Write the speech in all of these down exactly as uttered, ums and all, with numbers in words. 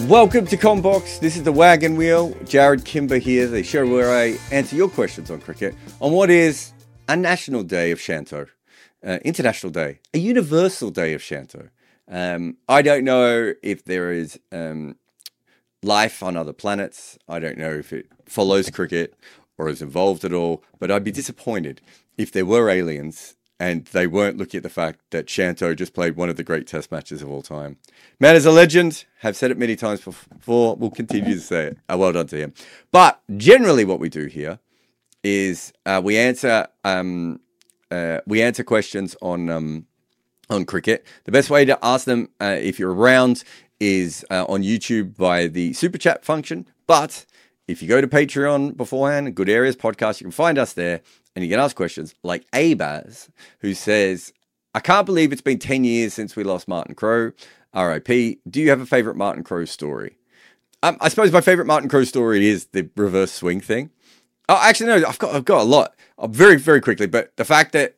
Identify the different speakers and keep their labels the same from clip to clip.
Speaker 1: Welcome to Combox. This is the Wagon Wheel. Jared Kimber here, the show where I answer your questions on cricket on what is a national day of Shanto, uh, international day, a universal day of Shanto. Um, I don't know if there is um, life on other planets. I don't know if it follows cricket or is involved at all, but I'd be disappointed if there were aliens and they weren't looking at the fact that Shanto just played one of the great test matches of all time. Man is a legend. Have said it many times before. We'll continue to say it. Uh, well done to him. But generally what we do here is uh, we answer um, uh, we answer questions on um, on cricket. The best way to ask them, uh, if you're around, is uh, on YouTube via the Super Chat function. But if you go to Patreon beforehand, Good Areas Podcast, you can find us there. And you can ask questions like Abaz, who says, I can't believe it's been ten years since we lost Martin Crowe. R I P. Do you have a favorite Martin Crowe story? Um, I suppose my favorite Martin Crowe story is the reverse swing thing. Oh, actually, no, I've got, I've got a lot. Uh, very, very quickly. But the fact that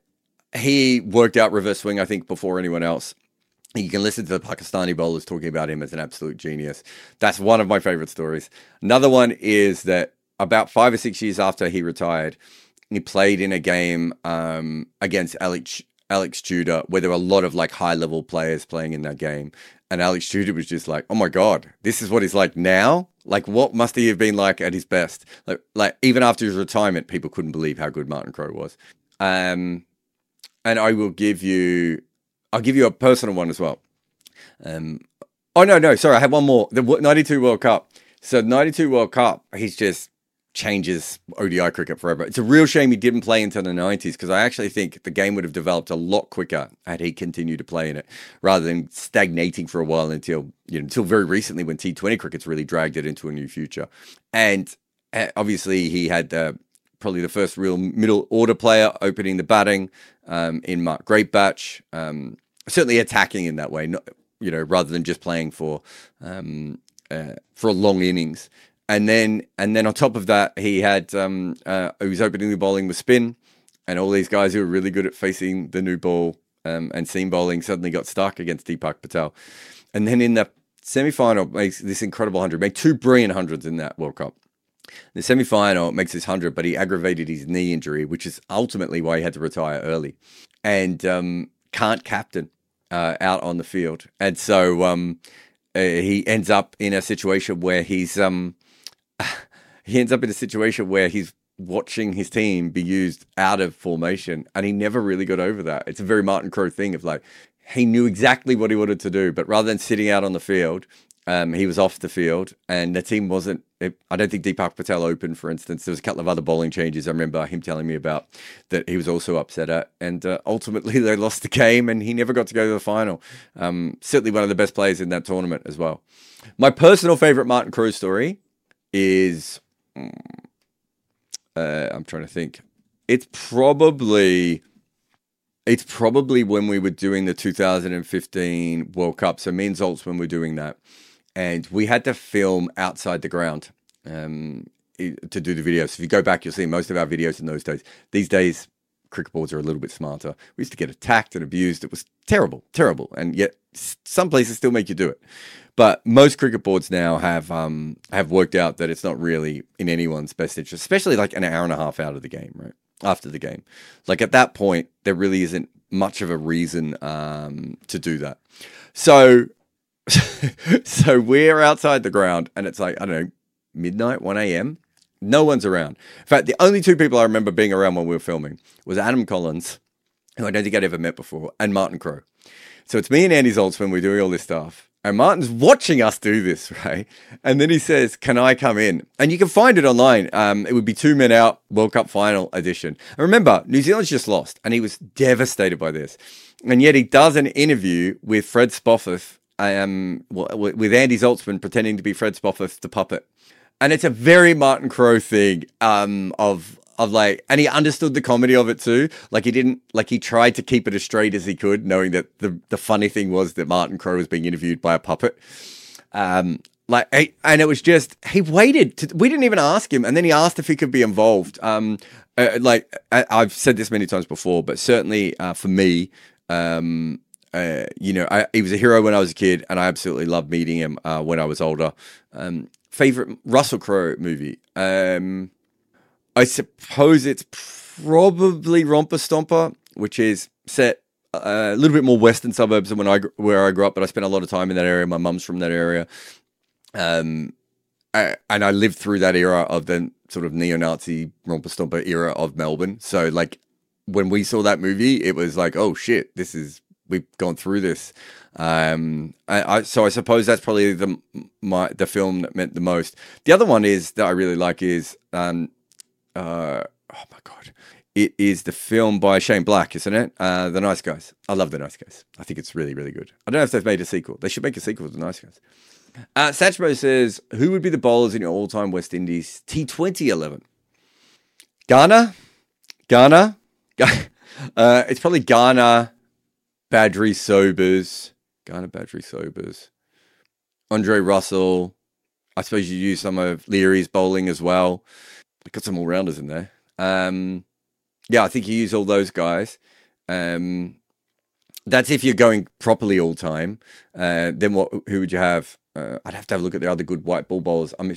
Speaker 1: he worked out reverse swing, I think, before anyone else. You can listen to the Pakistani bowlers talking about him as an absolute genius. That's one of my favorite stories. Another one is that about five or six years after he retired, he played in a game um, against Alex Alex Tudor, where there were a lot of like high level players playing in that game, and Alex Tudor was just like, "Oh my god, this is what he's like now. Like, what must he have been like at his best? Like, like even after his retirement, people couldn't believe how good Martin Crowe was." Um, and I will give you, I'll give you a personal one as well. Um, oh no, no, sorry, I have one more. The ninety-two World Cup. So ninety-two World Cup, he's just changes O D I cricket forever. It's a real shame he didn't play into the nineties, because I actually think the game would have developed a lot quicker had he continued to play in it, rather than stagnating for a while until, you know, until very recently when T twenty cricket's really dragged it into a new future. And uh, obviously he had uh, probably the first real middle order player opening the batting um, in Mark Greatbatch, um, certainly attacking in that way, not, you know, rather than just playing for um, uh, for a long innings. And then, and then on top of that, he had um, uh, he was opening the bowling with spin, and all these guys who were really good at facing the new ball um, and seam bowling suddenly got stuck against Deepak Patel. And then in the semi-final, makes this incredible hundred, made two brilliant hundreds in that World Cup. The semi-final makes his hundred, but he aggravated his knee injury, which is ultimately why he had to retire early, and um, can't captain uh, out on the field, and so um, uh, he ends up in a situation where he's um. He ends up in a situation where he's watching his team be used out of formation, and he never really got over that. It's a very Martin Crowe thing of like, he knew exactly what he wanted to do, but rather than sitting out on the field, um, he was off the field, and the team wasn't, it, I don't think Deepak Patel opened, for instance. There was a couple of other bowling changes I remember him telling me about that he was also upset at, and uh, ultimately they lost the game, and he never got to go to the final. Um, certainly one of the best players in that tournament as well. My personal favorite Martin Crowe story is, uh, I'm trying to think. It's probably, it's probably when we were doing the two thousand fifteen World Cup. So me and Zoltzman were doing that, and we had to film outside the ground um, to do the videos. So if you go back, you'll see most of our videos in those days. These days, cricket boards are a little bit smarter. We used to get attacked and abused. It was terrible, terrible, and yet some places still make you do it. But most cricket boards now have um, have worked out that it's not really in anyone's best interest, especially like an hour and a half out of the game, right? After the game. Like at that point, there really isn't much of a reason um, to do that. So, so we're outside the ground, and it's like, I don't know, midnight, one a.m. No one's around. In fact, the only two people I remember being around when we were filming was Adam Collins, who I don't think I'd ever met before, and Martin Crowe. So it's me and Andy Zoltzman, we're doing all this stuff. And Martin's watching us do this, right? And then he says, can I come in? And you can find it online. Um, it would be Two Men Out World Cup Final Edition. And remember, New Zealand's just lost, and he was devastated by this. And yet he does an interview with Fred Spofforth, um, with Andy Zoltzman pretending to be Fred Spofforth, the puppet. And it's a very Martin Crowe thing um, of... Of like, and he understood the comedy of it too. Like he didn't, like he tried to keep it as straight as he could, knowing that the, the funny thing was that Martin Crowe was being interviewed by a puppet. Um, like, and it was just, he waited to, we didn't even ask him. And then he asked if he could be involved. Um, uh, like I, I've said this many times before, but certainly uh, for me, um, uh, you know, I, he was a hero when I was a kid, and I absolutely loved meeting him uh, when I was older. Um, favorite Russell Crowe movie? Um, I suppose it's probably Romper Stomper, which is set uh, a little bit more western suburbs than when I where I grew up, but I spent a lot of time in that area. My mum's from that area, um, I, and I lived through that era of the sort of neo-Nazi Romper Stomper era of Melbourne. So, like, when we saw that movie, it was like, oh shit, this is we've gone through this. Um, I, I so I suppose that's probably the my the film that meant the most. The other one is that I really like is um, uh, oh my god. It is the film by Shane Black, isn't it? Uh, The Nice Guys. I love The Nice Guys. I think it's really, really good. I don't know if they've made a sequel. They should make a sequel to The Nice Guys. Uh, Satchmo says, who would be the bowlers in your all-time West Indies T twenty eleven? Ghana? Ghana? uh, it's probably Ghana, Badri Sobers. Ghana, Badri Sobers. Andre Russell. I suppose you use some of Leary's bowling as well. We've got some all-rounders in there. Um... Yeah, I think you use all those guys. Um, that's if you're going properly all time. Uh, then what? Who would you have? Uh, I'd have to have a look at the other good white ball bowlers. I'm,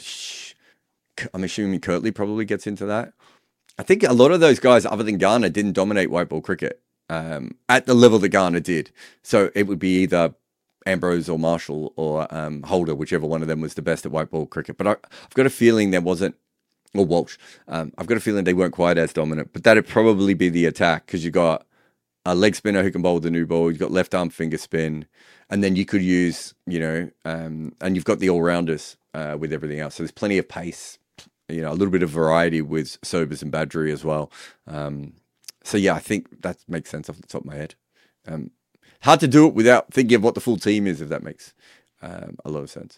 Speaker 1: I'm assuming Kirtley probably gets into that. I think a lot of those guys, other than Garner, didn't dominate white ball cricket um, at the level that Garner did. So it would be either Ambrose or Marshall or um, Holder, whichever one of them was the best at white ball cricket. But I, I've got a feeling there wasn't. Or Walsh. Um, I've got a feeling they weren't quite as dominant, but that'd probably be the attack because you got a leg spinner who can bowl the new ball. You've got left arm finger spin, and then you could use, you know, um, and you've got the all rounders uh, with everything else. So there's plenty of pace, you know, a little bit of variety with Sobers and Badri as well. Um, so yeah, I think that makes sense off the top of my head. Um, hard to do it without thinking of what the full team is, if that makes um, a lot of sense.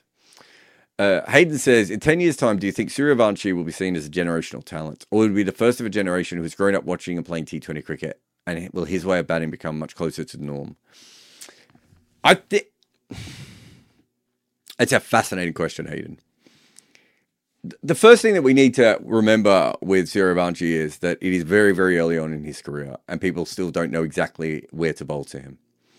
Speaker 1: Uh, Hayden says, in ten years' time, do you think Suryavanshi will be seen as a generational talent? Or will he be the first of a generation who has grown up watching and playing T twenty cricket? And will his way of batting become much closer to the norm? I think... It's a fascinating question, Hayden. The first thing that we need to remember with Suryavanshi is that it is very, very early on in his career, and people still don't know exactly where to bowl to him.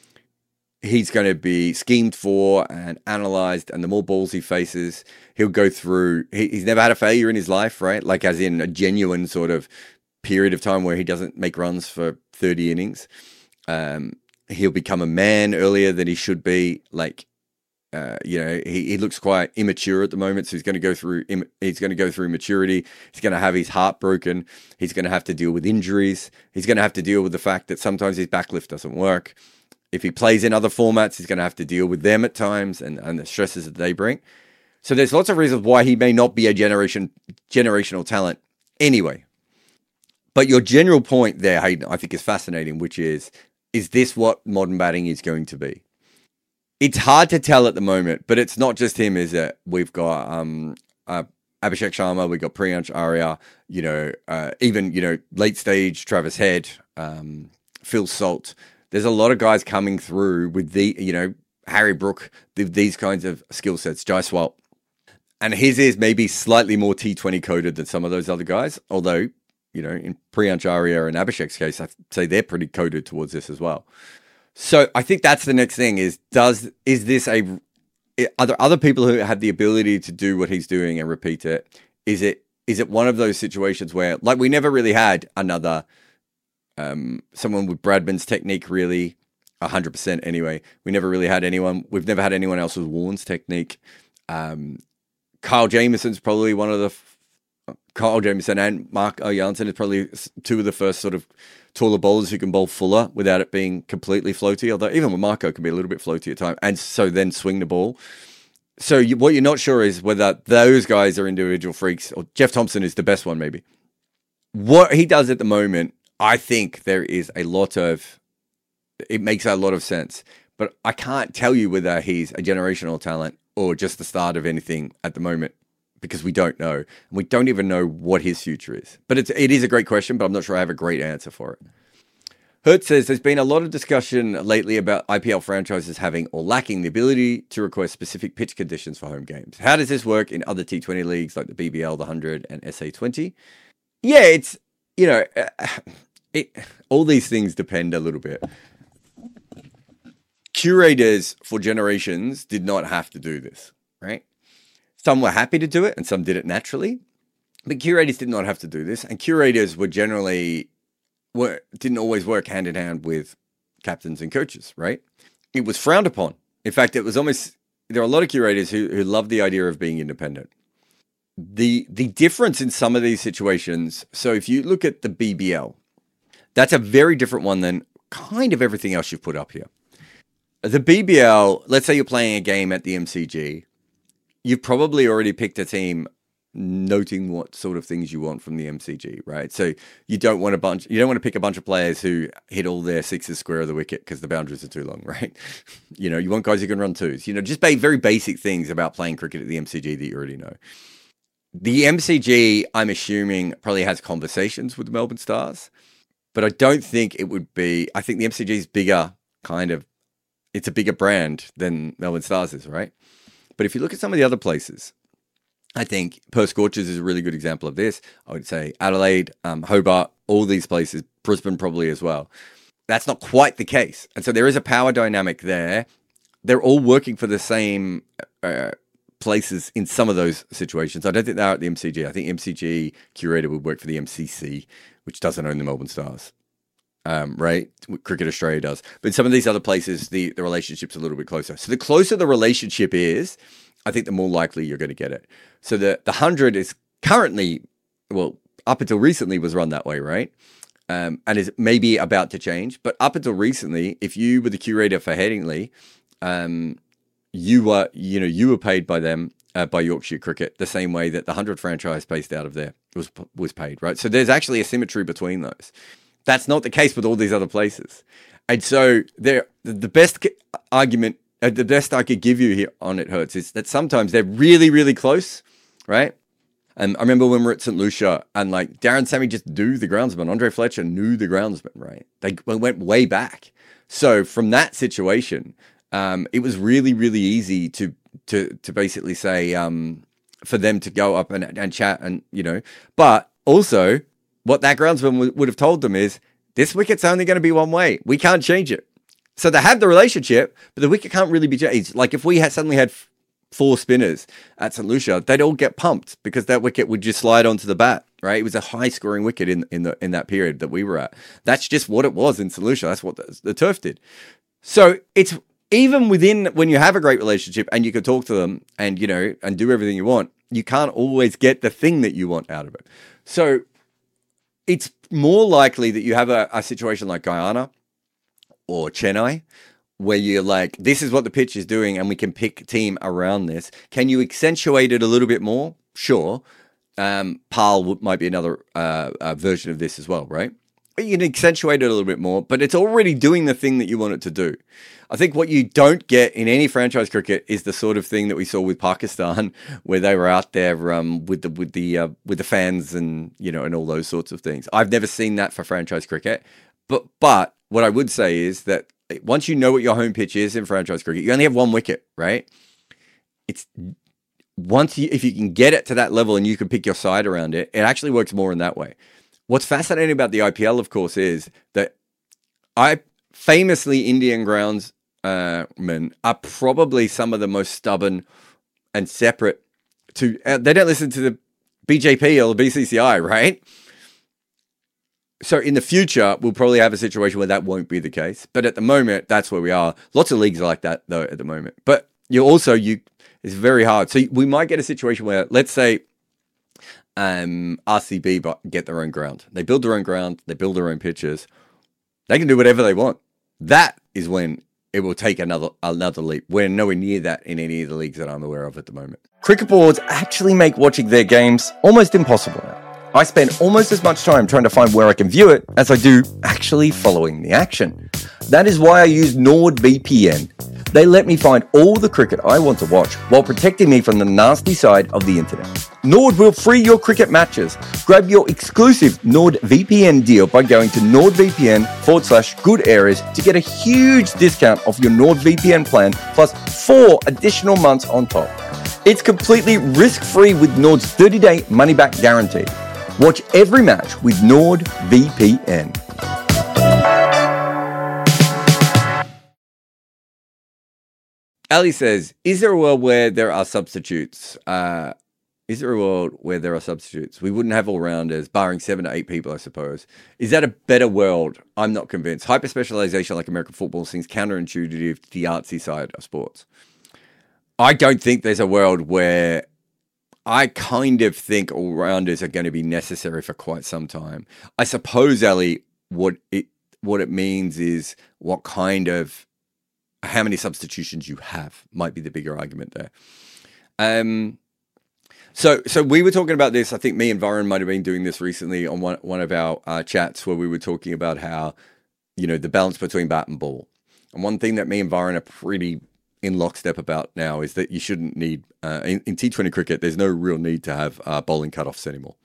Speaker 1: He's going to be schemed for and analysed, and the more balls he faces, he'll go through... He, he's never had a failure in his life, right? Like, as in a genuine sort of period of time where he doesn't make runs for thirty innings. Um, he'll become a man earlier than he should be. Like, uh, you know, he, he looks quite immature at the moment, so he's going to go through... He's going to go through maturity. He's going to have his heart broken. He's going to have to deal with injuries. He's going to have to deal with the fact that sometimes his backlift doesn't work. If he plays in other formats, he's going to have to deal with them at times and, and the stresses that they bring. So there's lots of reasons why he may not be a generation generational talent anyway. But your general point there, Hayden, I think is fascinating, which is, is this what modern batting is going to be? It's hard to tell at the moment, but it's not just him, is it? We've got um, uh, Abhishek Sharma, we've got Priyansh Arya, you know, uh, even, you know, late stage Travis Head, um, Phil Salt. There's a lot of guys coming through with the, you know, Harry Brook, the, these kinds of skill sets, Jaiswal. And his is maybe slightly more T twenty coded than some of those other guys. Although, you know, in Priyansh Arya and Abhishek's case, I'd say they're pretty coded towards this as well. So I think that's the next thing is, does, is this a, are there other people who have the ability to do what he's doing and repeat it? Is it, is it one of those situations where, like, we never really had another... Um, someone with Bradman's technique, really, one hundred percent anyway. We never really had anyone. We've never had anyone else with Warren's technique. Um, Kyle Jamieson's probably one of the... F- Kyle Jamieson and Mark Jansen is probably two of the first sort of taller bowlers who can bowl fuller without it being completely floaty. Although even with Marco can be a little bit floaty at times. And so then swing the ball. So you, what you're not sure is whether those guys are individual freaks, or Jeff Thompson is the best one maybe. What he does at the moment, I think there is a lot of, it makes a lot of sense, but I can't tell you whether he's a generational talent or just the start of anything at the moment because we don't know. And we don't even know what his future is. But it's, it is a great question, but I'm not sure I have a great answer for it. Hurt says, there's been a lot of discussion lately about I P L franchises having or lacking the ability to request specific pitch conditions for home games. How does this work in other T twenty leagues like the B B L, the one hundred and S A twenty? Yeah, it's, you know... Uh, It, all these things depend a little bit. curators for generations did not have to do this, right? Some were happy to do it and some did it naturally, but curators did not have to do this. And curators were generally, were, didn't always work hand in hand with captains and coaches, right? It was frowned upon. In fact, it was almost, there are a lot of curators who, who love the idea of being independent. The, the difference in some of these situations, so if you look at the B B L, that's a very different one than kind of everything else you've put up here. The B B L, let's say you're playing a game at the M C G, you've probably already picked a team noting what sort of things you want from the M C G, right? So you don't want a bunch, you don't want to pick a bunch of players who hit all their sixes square of the wicket because the boundaries are too long, right? You know, you want guys who can run twos, you know, just very basic things about playing cricket at the M C G that you already know. The M C G, I'm assuming, probably has conversations with the Melbourne Stars, but I don't think it would be, I think the M C G is bigger, kind of, it's a bigger brand than Melbourne Stars is, right? But if you look at some of the other places, I think Perth Scorchers is a really good example of this. I would say Adelaide, um, Hobart, all these places, Brisbane probably as well. That's not quite the case. And so there is a power dynamic there. They're all working for the same uh, places in some of those situations. I don't think they're at the M C G. I think M C G curator would work for the M C C, which doesn't own the Melbourne Stars. Um, right? Cricket Australia does. But in some of these other places, the, the relationship's a little bit closer. So the closer the relationship is, I think the more likely you're going to get it. So the, the one hundred is currently, well, up until recently was run that way, right? Um, and is maybe about to change. But up until recently, if you were the curator for Headingley, um, you were, you know, you were paid by them, uh, by Yorkshire Cricket, the same way that the one hundred franchise based out of there was was paid, right? So there's actually a symmetry between those. That's not the case with all these other places. And so there, the best argument, uh, the best I could give you here on It Hurts is that sometimes they're really, really close, right? And I remember when we were at Saint Lucia and like Darren Sammy just knew the groundsman. Andre Fletcher knew the groundsman, right? They went way back. So from that situation, um, it was really, really easy to to to basically say um, for them to go up and, and chat and, you know, but also what that groundsman w- would have told them is, this wicket's only going to be one way. We can't change it. So they have the relationship, but the wicket can't really be changed. Like if we had suddenly had f- four spinners at Saint Lucia, they'd all get pumped because that wicket would just slide onto the bat, right? It was a high-scoring wicket in in the in that period that we were at. That's just what it was in Saint Lucia. That's what the, the turf did. So it's even within when you have a great relationship and you can talk to them and, you know, and do everything you want, you can't always get the thing that you want out of it. So it's more likely that you have a, a situation like Guyana or Chennai where you're like, this is what the pitch is doing and we can pick a team around this. Can you accentuate it a little bit more? Sure. Um, P A L might be another uh, uh, version of this as well, right? You can accentuate it a little bit more, but it's already doing the thing that you want it to do. I think what you don't get in any franchise cricket is the sort of thing that we saw with Pakistan, where they were out there um, with the with the uh, with the fans and, you know, and all those sorts of things. I've never seen that for franchise cricket, but but what I would say is that once you know what your home pitch is in franchise cricket, you only have one wicket, right? It's once you if you can get it to that level and you can pick your side around it, it actually works more in that way. What's fascinating about the I P L, of course, is that I famously Indian groundsmen uh, are probably some of the most stubborn and separate to. Uh, they don't listen to the B J P or the B C C I, right? So in the future, we'll probably have a situation where that won't be the case. But at the moment, that's where we are. Lots of leagues are like that, though, at the moment. But you also you it's very hard. So we might get a situation where, let's say, Um, R C B get their own ground. They build their own ground. They build their own pitches. They can do whatever they want. That is when it will take another another leap. We're nowhere near that in any of the leagues that I'm aware of at the moment. Cricket boards actually make watching their games almost impossible now. I spend almost as much time trying to find where I can view it as I do actually following the action. That is why I use NordVPN. They let me find all the cricket I want to watch while protecting me from the nasty side of the internet. Nord will free your cricket matches. Grab your exclusive NordVPN deal by going to NordVPN forward slash good areas to get a huge discount off your NordVPN plan plus four additional months on top. It's completely risk-free with Nord's thirty-day money-back guarantee. Watch every match with NordVPN. Ali says, is there a world where there are substitutes? Uh, is there a world where there are substitutes? We wouldn't have all-rounders, barring seven to eight people, I suppose. Is that a better world? I'm not convinced. Hyper-specialization like American football seems counterintuitive to the artsy side of sports. I don't think there's a world where I kind of think all-rounders are going to be necessary for quite some time. I suppose, Ali, what it what it means is what kind of, how many substitutions you have might be the bigger argument there. Um, so so we were talking about this. I think me and Varun might have been doing this recently on one, one of our uh, chats where we were talking about how, you know, the balance between bat and ball. And one thing that me and Varun are pretty in lockstep about now is that you shouldn't need, uh, in, in T twenty cricket, there's no real need to have uh, bowling cutoffs anymore.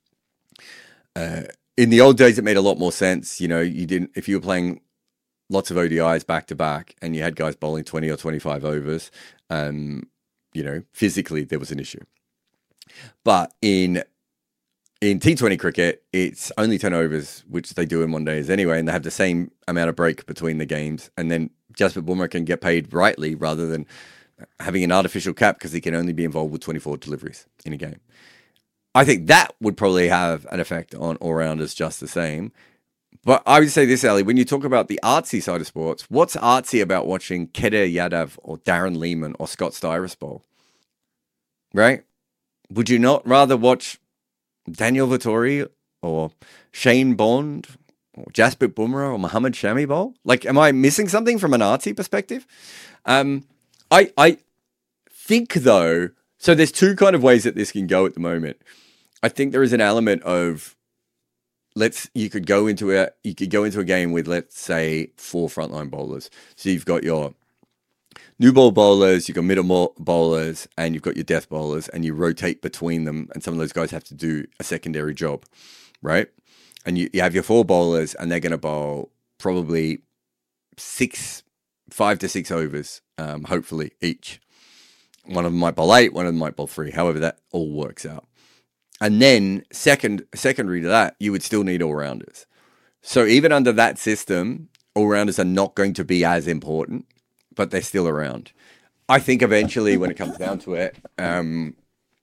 Speaker 1: Uh, in the old days, it made a lot more sense. You know, you didn't, if you were playing lots of O D Is back to back and you had guys bowling twenty or twenty-five overs, um, you know, physically there was an issue. But in in T twenty cricket, it's only ten overs, which they do in one days anyway, and they have the same amount of break between the games. And then Jasprit Bumrah can get paid rightly rather than having an artificial cap because he can only be involved with twenty-four deliveries in a game. I think that would probably have an effect on all-rounders just the same. But I would say this, Ali, when you talk about the artsy side of sports, what's artsy about watching Kedar Yadav or Darren Lehman or Scott Styris bowl? Right? Would you not rather watch Daniel Vettori or Shane Bond or Jasprit Bumrah or Mohammad Shami bowl? Like, am I missing something from an artsy perspective? Um, I I think, though, so there's two kind of ways that this can go at the moment. I think there is an element of, let's, you could go into a, you could go into a game with, let's say, four frontline bowlers. So you've got your new ball bowlers, you've got middle bowlers, and you've got your death bowlers, and you rotate between them, and some of those guys have to do a secondary job, right? And you, you have your four bowlers, and they're going to bowl probably six, five to six overs, um, hopefully, each. One of them might bowl eight, one of them might bowl three, however that all works out. And then second, secondary to that, you would still need all-rounders. So even under that system, all-rounders are not going to be as important, but they're still around. I think eventually, when it comes down to it, um,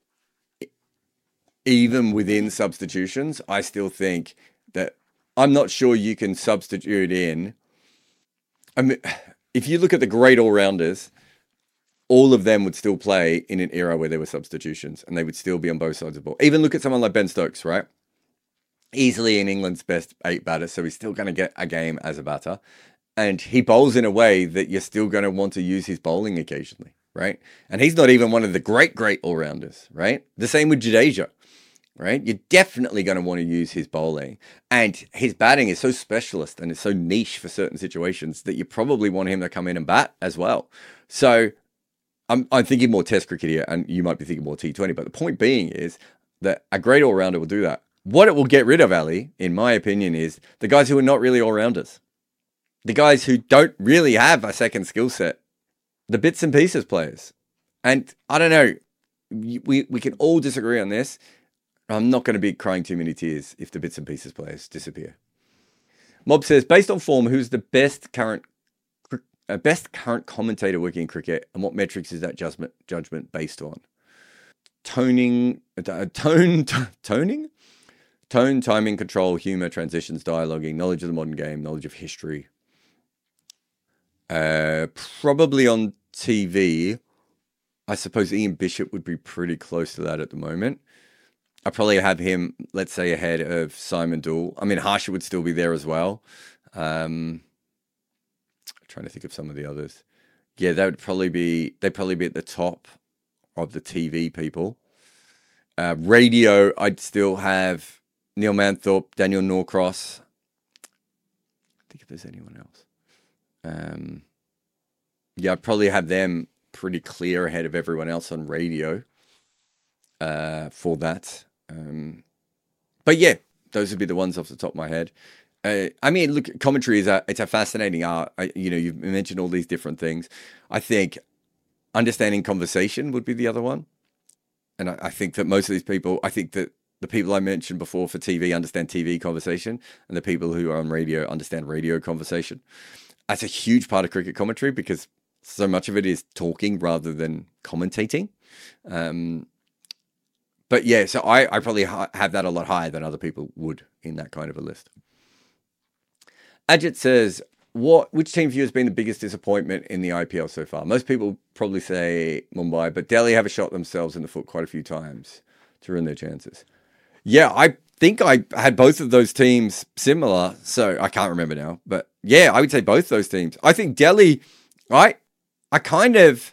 Speaker 1: even within substitutions, I still think that I'm not sure you can substitute in. I mean, if you look at the great all-rounders, all of them would still play in an era where there were substitutions and they would still be on both sides of the ball. Even look at someone like Ben Stokes, right? Easily in England's best eight batters, so he's still going to get a game as a batter. And he bowls in a way that you're still going to want to use his bowling occasionally, right? And he's not even one of the great, great all-rounders, right? The same with Jadeja, right? You're definitely going to want to use his bowling. And his batting is so specialist and it's so niche for certain situations that you probably want him to come in and bat as well. So I'm, I'm thinking more Test cricket here, and you might be thinking more T twenty. But the point being is that a great all-rounder will do that. What it will get rid of, Ali, in my opinion, is the guys who are not really all-rounders. The guys who don't really have a second skill set. The bits and pieces players. And I don't know, we, we can all disagree on this. I'm not going to be crying too many tears if the bits and pieces players disappear. Mob says, based on form, who's the best current uh, best current commentator working in cricket, and what metrics is that judgment judgment based on? Toning, uh, tone, t- toning, tone, timing, control, humor, transitions, dialoguing, knowledge of the modern game, knowledge of history. Uh, probably on T V, I suppose Ian Bishop would be pretty close to that at the moment. I probably have him, let's say, ahead of Simon Doull. I mean, Harsha would still be there as well. Um, I'm trying to think of some of the others. Yeah, that would probably be, they'd probably be at the top of the T V people. Uh, radio, I'd still have Neil Manthorpe, Daniel Norcross. I think if there's anyone else. Um, yeah, I'd probably have them pretty clear ahead of everyone else on radio uh, for that. Um, but yeah, those would be the ones off the top of my head. Uh, I mean, look, commentary is a, it's a fascinating art. I, you know, you've mentioned all these different things. I think understanding conversation would be the other one. And I, I think that most of these people, I think that the people I mentioned before for T V understand T V conversation, and the people who are on radio understand radio conversation. That's a huge part of cricket commentary because so much of it is talking rather than commentating. Um, but yeah, so I, I probably ha- have that a lot higher than other people would in that kind of a list. Ajit says, "What? Which team for you has been the biggest disappointment in the I P L so far?" Most people probably say Mumbai, but Delhi have shot themselves in the foot quite a few times to ruin their chances. Yeah, I think I had both of those teams similar, so I can't remember now. But yeah, I would say both those teams. I think Delhi, I, I kind of,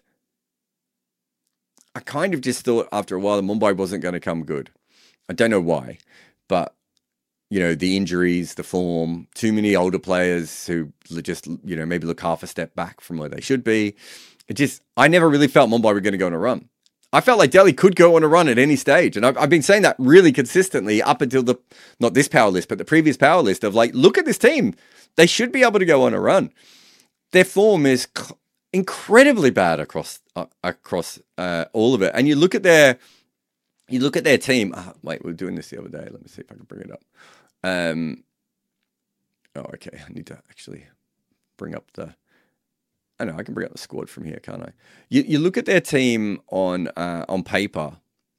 Speaker 1: I kind of just thought after a while that Mumbai wasn't going to come good. I don't know why, but you know, the injuries, the form, too many older players who just, you know, maybe look half a step back from where they should be. It just, I never really felt Mumbai were going to go on a run. I felt like Delhi could go on a run at any stage. And I've, I've been saying that really consistently up until the, not this power list, but the previous power list of like, look at this team. They should be able to go on a run. Their form is c- incredibly bad across, uh, across uh, all of it. And you look at their, you look at their team. Oh, wait, we were doing this the other day. Let me see if I can bring it up. Um, oh, okay. I need to actually bring up the, I know I can bring up the squad from here, can't I? You you look at their team on uh, on paper,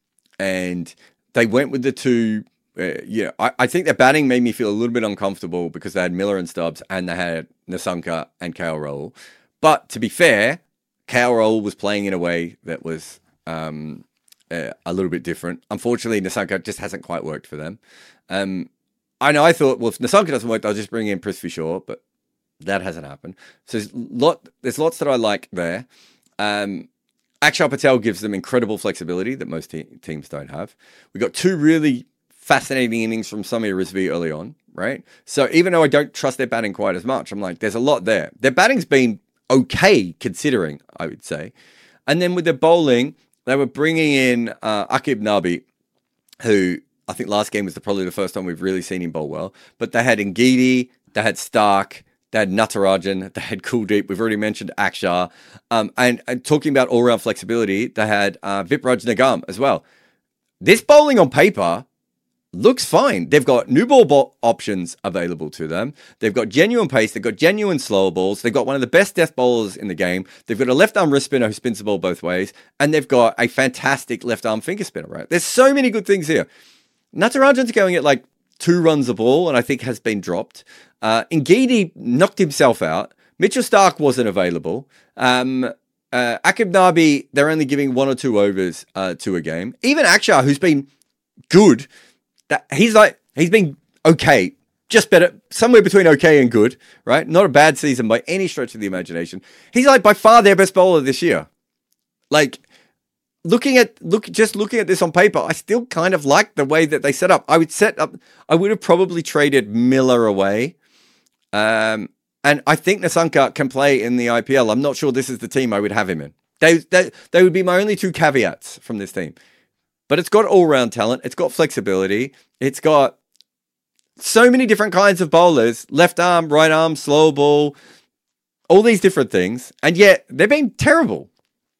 Speaker 1: and they went with the two. Uh, yeah, I, I think their batting made me feel a little bit uncomfortable because they had Miller and Stubbs, and they had Nissanka and K L Rahul. But to be fair, K L Rahul was playing in a way that was um, uh, a little bit different. Unfortunately, Nissanka just hasn't quite worked for them. Um, I know I thought, well, if Nissanka doesn't work, I'll just bring in Prithvi Shaw, but that hasn't happened. So there's, lot, there's lots that I like there. Um, Akshar Patel gives them incredible flexibility that most te- teams don't have. We got two really fascinating innings from Samir Rizvi early on, right? So even though I don't trust their batting quite as much, I'm like, there's a lot there. Their batting's been okay, considering, I would say. And then with their bowling, they were bringing in uh, Akib Nabi, who I think last game was the, probably the first time we've really seen him bowl well. But they had Ngidi, they had Stark, they had Natarajan, they had Kuldeep. We've already mentioned Akshar. Um, and, and talking about all-round flexibility, they had uh, Vipraj Nigam as well. This bowling on paper looks fine. They've got new ball, ball options available to them. They've got genuine pace. They've got genuine slower balls. They've got one of the best death bowlers in the game. They've got a left-arm wrist spinner who spins the ball both ways. And they've got a fantastic left-arm finger spinner, right? There's so many good things here. Natarajan's going at like two runs a ball and I think has been dropped. Uh, Ngidi knocked himself out. Mitchell Stark wasn't available. Um, uh, Akib Nabi, they're only giving one or two overs uh, to a game. Even Akshar, who's been good, that he's like, he's been okay, just better, somewhere between okay and good, right? Not a bad season by any stretch of the imagination. He's like by far their best bowler this year. Like, Looking at look, just looking at this on paper, I still kind of like the way that they set up. I would set up. I would have probably traded Miller away, um, and I think Nissanka can play in the I P L. I'm not sure this is the team I would have him in. They they they would be my only two caveats from this team. But it's got all-round talent. It's got flexibility. It's got so many different kinds of bowlers: left arm, right arm, slow ball, all these different things, and yet they've been terrible.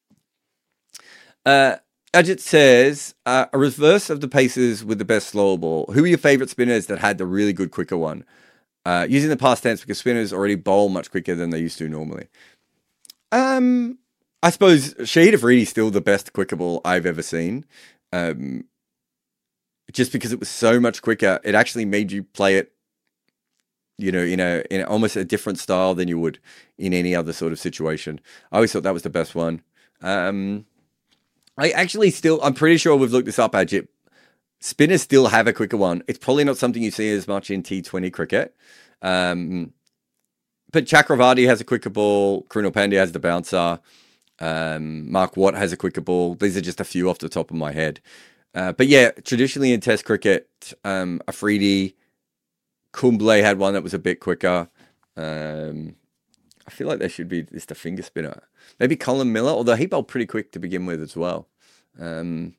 Speaker 1: Uh, Ajit says, uh, a reverse of the paces with the best slower ball. Who are your favourite spinners that had the really good quicker one? Uh, using the past tense because spinners already bowl much quicker than they used to normally. Um, I suppose Shahid Afridi is still the best quicker ball I've ever seen. Um, just because it was so much quicker, it actually made you play it, you know, in a in almost a different style than you would in any other sort of situation. I always thought that was the best one. Um... I actually still, I'm pretty sure we've looked this up, Ajit. Spinners still have a quicker one. It's probably not something you see as much in T twenty cricket. Um, but Chakravarti has a quicker ball. Krunal Pandya has the bouncer. Um, Mark Watt has a quicker ball. These are just a few off the top of my head. Uh, but yeah, traditionally in Test cricket, um, Afridi, Kumble had one that was a bit quicker. Um, I feel like there should be just a finger spinner. Maybe Colin Miller, although he bowled pretty quick to begin with as well. Um,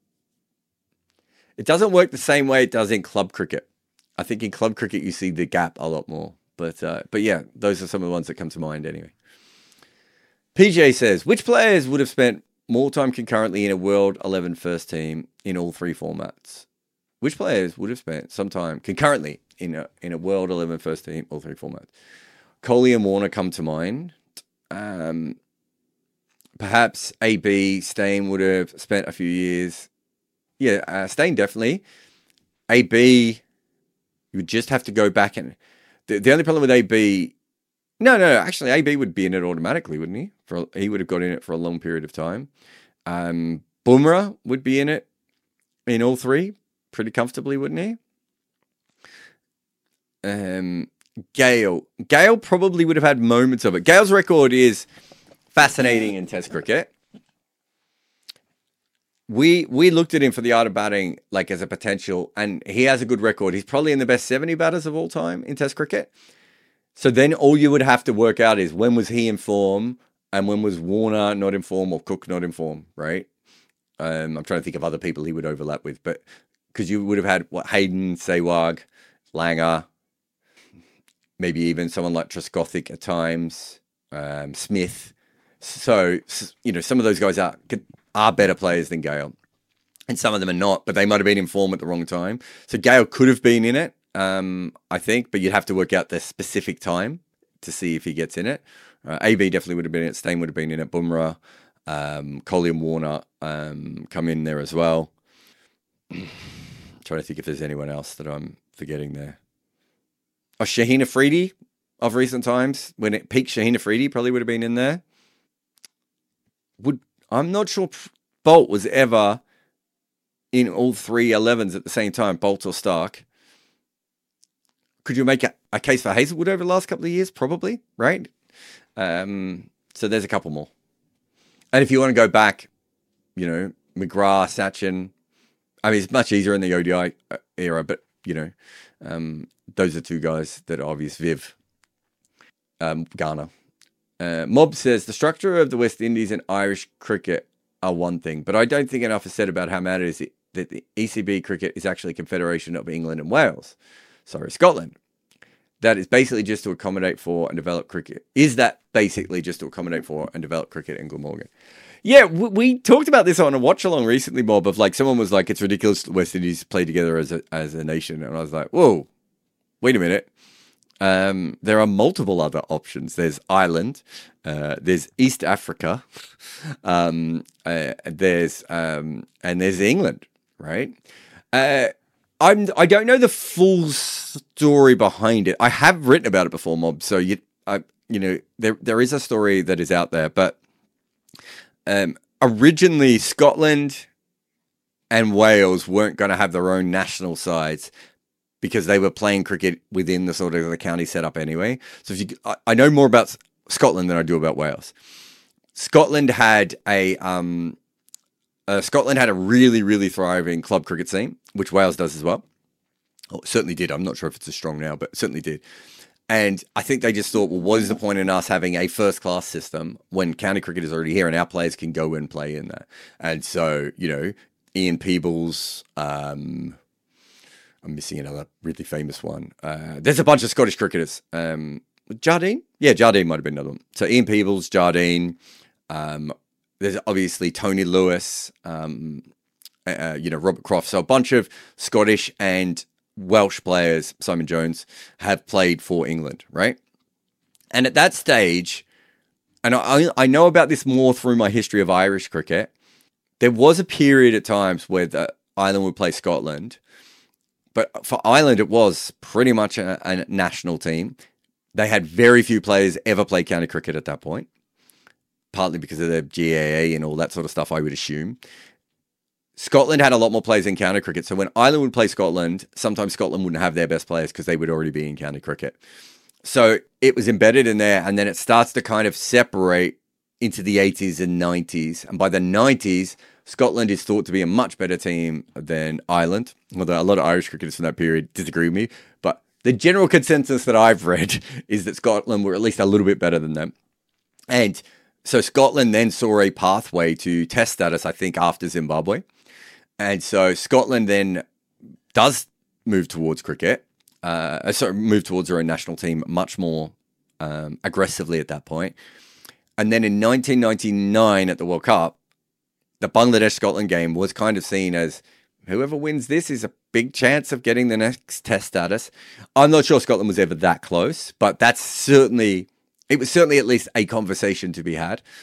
Speaker 1: it doesn't work the same way it does in club cricket. I think in club cricket you see the gap a lot more. But uh, but yeah, those are some of the ones that come to mind anyway. P J says, which players would have spent more time concurrently in a World eleven first team in all three formats? Which players would have spent some time concurrently in a, in a World eleven first team, all three formats? Kohli and Warner come to mind. Um, Perhaps A B, Stain would have spent a few years. Yeah, uh, Stain definitely. A B, you would just have to go back and... The, the only problem with A B... No, no, actually, A B would be in it automatically, wouldn't he? For He would have got in it for a long period of time. Um, Bumrah would be in it in all three pretty comfortably, wouldn't he? Um, Gale. Gale probably would have had moments of it. Gale's record is fascinating in Test cricket. We we looked at him for the art of batting like as a potential, and he has a good record. He's probably in the best seventy batters of all time in Test cricket. So then all you would have to work out is when was he in form and when was Warner not in form or Cook not in form, right? Um, I'm trying to think of other people he would overlap with, but because you would have had what Hayden, Sehwag, Langer, maybe even someone like Trescothick at times, um, Smith. So, you know, some of those guys are are better players than Gale. And some of them are not, but they might have been in form at the wrong time. So Gale could have been in it, um, I think, but you'd have to work out the specific time to see if he gets in it. Uh, A B definitely would have been in it. Stain would have been in it. Bumrah, um, Colin Warner um, come in there as well. Trying to think if there's anyone else that I'm forgetting there. Oh, Shaheen Afridi of recent times. When it peaked, Shaheen Afridi probably would have been in there. Would I'm not sure Bolt was ever in all three elevens at the same time, Bolt or Stark. Could you make a, a case for Hazelwood over the last couple of years? Probably, right? Um, so there's a couple more. And if you want to go back, you know, McGrath, Sachin, I mean, it's much easier in the O D I era, but, you know, um, those are two guys that are obvious. Viv, um, Garner. Uh, Mob says, the structure of the West Indies and Irish cricket are one thing, but I don't think enough is said about how mad it is that the E C B cricket is actually a confederation of England and Wales. Sorry, Scotland. That is basically just to accommodate for and develop cricket. Is that basically just to accommodate for and develop cricket in Glamorgan? Yeah, we, we talked about this on a watch-along recently, Bob, of like, someone was like, it's ridiculous the West Indies play together as a, as a nation. And I was like, whoa, wait a minute. Um, there are multiple other options. There's Ireland, uh, there's East Africa, um, uh, there's um, and there's England, right? Uh, I'm I don't know the full story behind it. I have written about it before, Mob. So you, I, you know, there there is a story that is out there, but um, originally Scotland and Wales weren't going to have their own national sides, because they were playing cricket within the sort of the county setup anyway. So if you, I, I know more about Scotland than I do about Wales. Scotland had a um, uh, Scotland had a really, really thriving club cricket scene, which Wales does as well. Oh, it certainly did. I'm not sure if it's as strong now, but it certainly did. And I think they just thought, well, what is the point in us having a first-class system when county cricket is already here and our players can go and play in that? And so, you know, Ian Peebles... Um, I'm missing another really famous one. Uh, there's a bunch of Scottish cricketers. Um, Jardine? Yeah, Jardine might have been another one. So Ian Peebles, Jardine. Um, there's obviously Tony Lewis, um, uh, you know, Robert Croft. So a bunch of Scottish and Welsh players, Simon Jones, have played for England, right? And at that stage, and I, I know about this more through my history of Irish cricket, there was a period at times where the Ireland would play Scotland. But for Ireland, it was pretty much a, a national team. They had very few players ever play county cricket at that point, partly because of the G A A and all that sort of stuff, I would assume. Scotland had a lot more players in county cricket. So when Ireland would play Scotland, sometimes Scotland wouldn't have their best players because they would already be in county cricket. So it was embedded in there, and then it starts to kind of separate into the eighties and nineties. And by the nineties... Scotland is thought to be a much better team than Ireland, although a lot of Irish cricketers from that period disagree with me. But the general consensus that I've read is that Scotland were at least a little bit better than them. And so Scotland then saw a pathway to test status, I think, after Zimbabwe. And so Scotland then does move towards cricket, uh, sorry, move towards their own national team much more um, aggressively at that point. And then in nineteen ninety-nine at the World Cup, the Bangladesh-Scotland game was kind of seen as whoever wins this is a big chance of getting the next test status. I'm not sure Scotland was ever that close, but that's certainly, it was certainly at least a conversation to be had.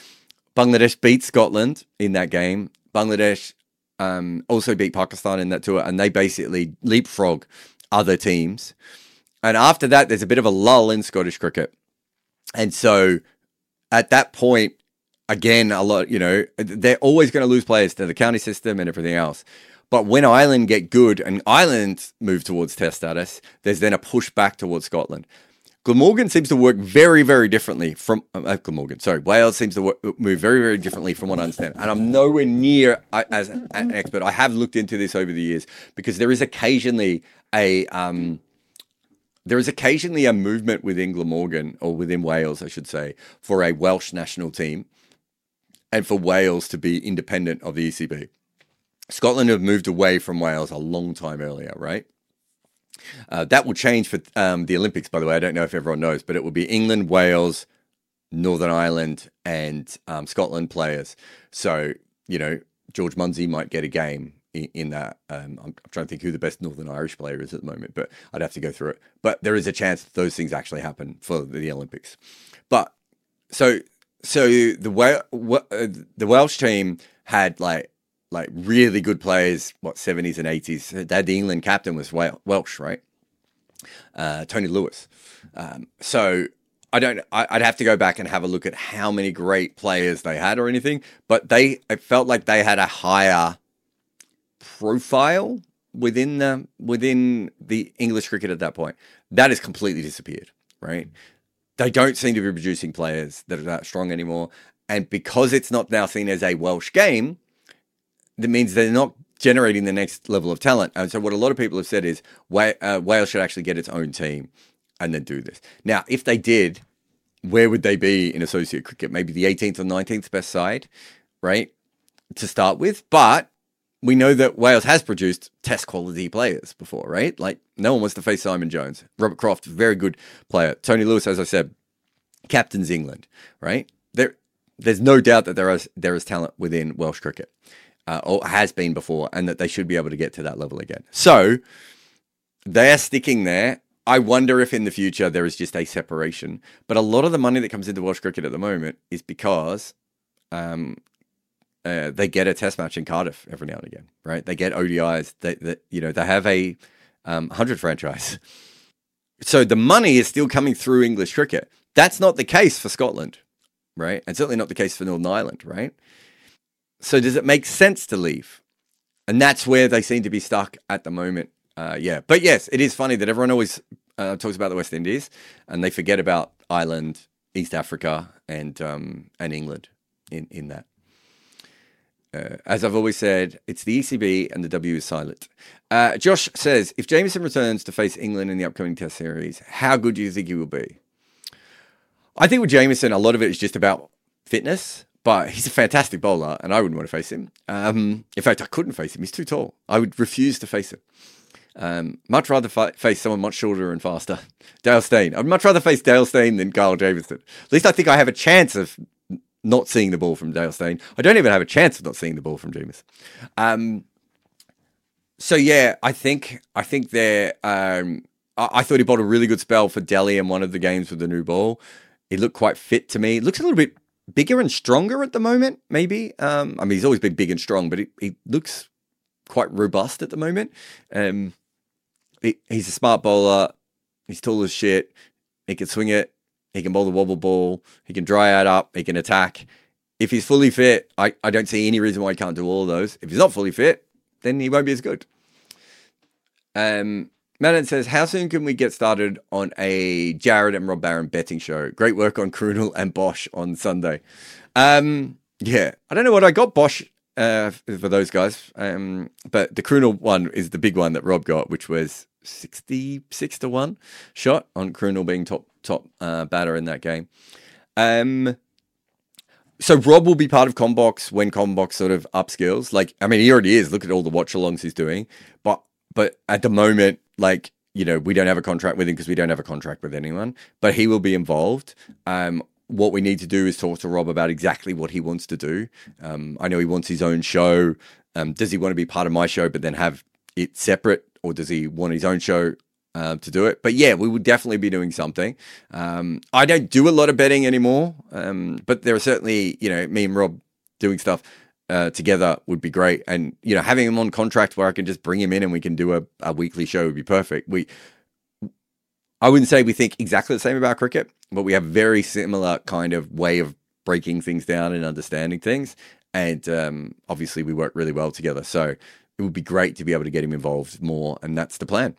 Speaker 1: Bangladesh beat Scotland in that game. Bangladesh um, also beat Pakistan in that tour, and they basically leapfrog other teams. And after that, there's a bit of a lull in Scottish cricket. And so at that point, again, a lot, you know, they're always going to lose players to the county system and everything else. But when Ireland get good and Ireland move towards test status, there's then a push back towards Scotland. Glamorgan seems to work very, very differently from uh, Glamorgan. Sorry, Wales seems to work, move very, very differently from what I understand. And I'm nowhere near uh, as an expert. I have looked into this over the years because there is occasionally a um, there is occasionally a movement within Glamorgan, or within Wales, I should say, for a Welsh national team and for Wales to be independent of the E C B. Scotland have moved away from Wales a long time earlier, right? Uh, that will change for um, the Olympics, by the way. I don't know if everyone knows, but it will be England, Wales, Northern Ireland, and um, Scotland players. So, you know, George Munsey might get a game in, in that. Um, I'm, I'm trying to think who the best Northern Irish player is at the moment, but I'd have to go through it. But there is a chance that those things actually happen for the Olympics. But so, so the uh, the Welsh team had like. Like really good players, what, seventies and eighties. They had the England captain was Welsh, right? Uh, Tony Lewis. Um, so I don't. I, I'd have to go back and have a look at how many great players they had or anything. But they, it felt like they had a higher profile within the within the English cricket at that point. That has completely disappeared, right? They don't seem to be producing players that are that strong anymore, and because it's not now seen as a Welsh game. That means they're not generating the next level of talent. And so what a lot of people have said is uh, Wales should actually get its own team and then do this. Now, if they did, where would they be in associate cricket? Maybe the eighteenth or nineteenth best side, right, to start with. But we know that Wales has produced test quality players before, right? Like no one wants to face Simon Jones. Robert Croft, very good player. Tony Lewis, as I said, captains England, right? There, there's no doubt that there is, there is talent within Welsh cricket. Uh, or has been before, and that they should be able to get to that level again. So they're sticking there. I wonder if in the future there is just a separation. But a lot of the money that comes into Welsh cricket at the moment is because um, uh, they get a test match in Cardiff every now and again, right? They get O D Is. They, they you know, they have a um, one hundred franchise. So the money is still coming through English cricket. That's not the case for Scotland, right? And certainly not the case for Northern Ireland, right? So does it make sense to leave? And that's where they seem to be stuck at the moment. Uh, yeah. But yes, it is funny that everyone always uh, talks about the West Indies and they forget about Ireland, East Africa, and um, and England in, in that. Uh, as I've always said, it's the E C B and the W is silent. Uh, Josh says, if Jamieson returns to face England in the upcoming Test series, how good do you think he will be? I think with Jamieson, a lot of it is just about fitness. But he's a fantastic bowler, and I wouldn't want to face him. Um, in fact, I couldn't face him. He's too tall. I would refuse to face him. Um, much rather fi- face someone much shorter and faster. Dale Steyn. I'd much rather face Dale Steyn than Kyle Jamieson. At least I think I have a chance of not seeing the ball from Dale Steyn. I don't even have a chance of not seeing the ball from Jamieson. Um, so yeah, I think I think they're. Um, I-, I thought he bowled a really good spell for Delhi in one of the games with the new ball. He looked quite fit to me. Looks a little bit bigger and stronger at the moment, maybe. Um, I mean, he's always been big and strong, but he, he looks quite robust at the moment. Um, he, he's a smart bowler. He's tall as shit. He can swing it. He can bowl the wobble ball. He can dry out up. He can attack. If he's fully fit, I, I don't see any reason why he can't do all of those. If he's not fully fit, then he won't be as good. Um, Manon says, how soon can we get started on a Jared and Rob Barron betting show? Great work on Krunel and Bosch on Sunday. Um, yeah, I don't know what I got Bosch uh, for those guys, um, but the Krunel one is the big one that Rob got, which was sixty-six to one shot on Krunel being top top uh, batter in that game. Um, so Rob will be part of Combox when Combox sort of upskills. Like, I mean, he already is. Look at all the watch-alongs he's doing, but but at the moment, like, you know, we don't have a contract with him because we don't have a contract with anyone, but he will be involved. Um, what we need to do is talk to Rob about exactly what he wants to do. Um, I know he wants his own show. Um, does he want to be part of my show, but then have it separate, or does he want his own show um, to do it. But yeah, we would definitely be doing something. Um, I don't do a lot of betting anymore, um, but there are certainly, you know, me and Rob doing stuff uh, together would be great. And, you know, having him on contract where I can just bring him in and we can do a, a weekly show would be perfect. We, I wouldn't say we think exactly the same about cricket, but we have very similar kind of way of breaking things down and understanding things. And um, obviously we work really well together. So it would be great to be able to get him involved more. And that's the plan.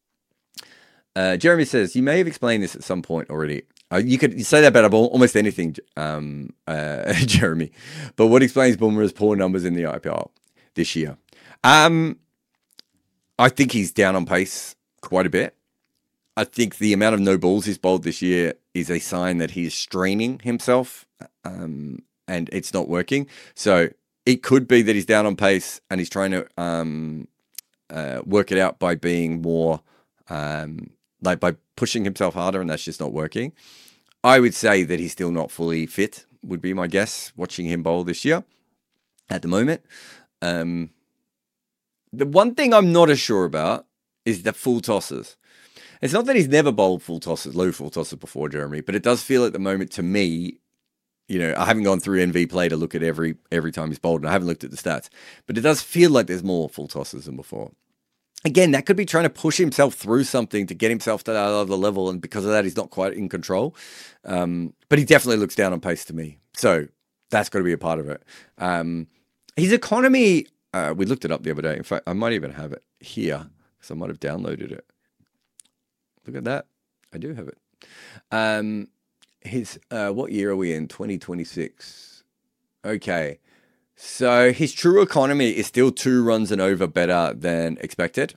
Speaker 1: Uh, Jeremy says, you may have explained this at some point already. Uh, you could say that about almost anything, um, uh, Jeremy. But what explains Bumrah's poor numbers in the I P L this year? Um, I think he's down on pace quite a bit. I think the amount of no balls he's bowled this year is a sign that he's straining himself um, and it's not working. So it could be that he's down on pace and he's trying to um, uh, work it out by being more, um, like by pushing himself harder, and that's just not working. I would say that he's still not fully fit, would be my guess, watching him bowl this year at the moment. Um, the one thing I'm not as sure about is the full tosses. It's not that he's never bowled full tosses, low full tosses before, Jeremy, but it does feel at the moment to me, you know, I haven't gone through N V Play to look at every every time he's bowled, and I haven't looked at the stats, but it does feel like there's more full tosses than before. Again, that could be trying to push himself through something to get himself to that other level, and because of that, he's not quite in control. Um, but he definitely looks down on pace to me, so that's got to be a part of it. Um, his economy, uh, we looked it up the other day. In fact, I might even have it here, because I might have downloaded it. Look at that. I do have it. Um, his, uh, what year are we in? twenty twenty-six. Okay. So his true economy is still two runs and over better than expected.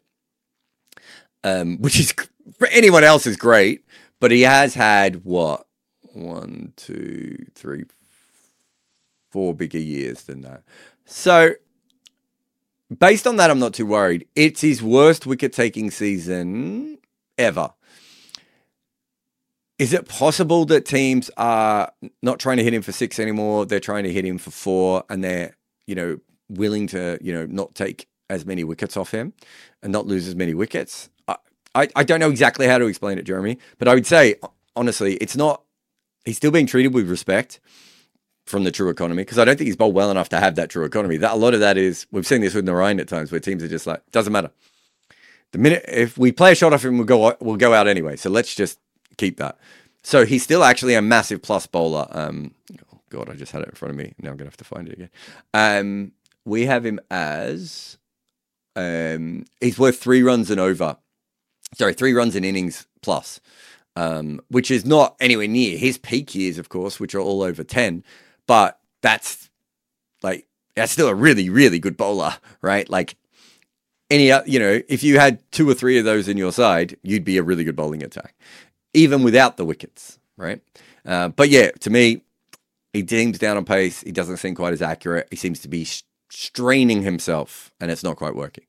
Speaker 1: Um, which is, for anyone else, is great. But he has had, what? One, two, three, four bigger years than that. So, based on that, I'm not too worried. It's his worst wicket-taking season ever. Is it possible that teams are not trying to hit him for six anymore? They're trying to hit him for four, and they're, you know, willing to, you know, not take as many wickets off him and not lose as many wickets. I, I, I don't know exactly how to explain it, Jeremy, but I would say, honestly, it's not, he's still being treated with respect from the true economy, because I don't think he's bowled well enough to have that true economy. That a lot of that is, we've seen this with Narayan at times, where teams are just like, doesn't matter. The minute, if we play a shot off him, we'll go, we'll go out anyway. So let's just keep that. So he's still actually a massive plus bowler. Um, oh God, I just had it in front of me. Now I'm going to have to find it again. Um, we have him as, um, he's worth three runs and over. Sorry, three runs in innings plus, um, which is not anywhere near his peak years, of course, which are all over ten. But that's like, that's still a really, really good bowler, right? Like, any, you know, if you had two or three of those in your side, you'd be a really good bowling attack, even without the wickets, right? Uh, but yeah, to me, he seems down on pace. He doesn't seem quite as accurate. He seems to be sh- straining himself, and it's not quite working.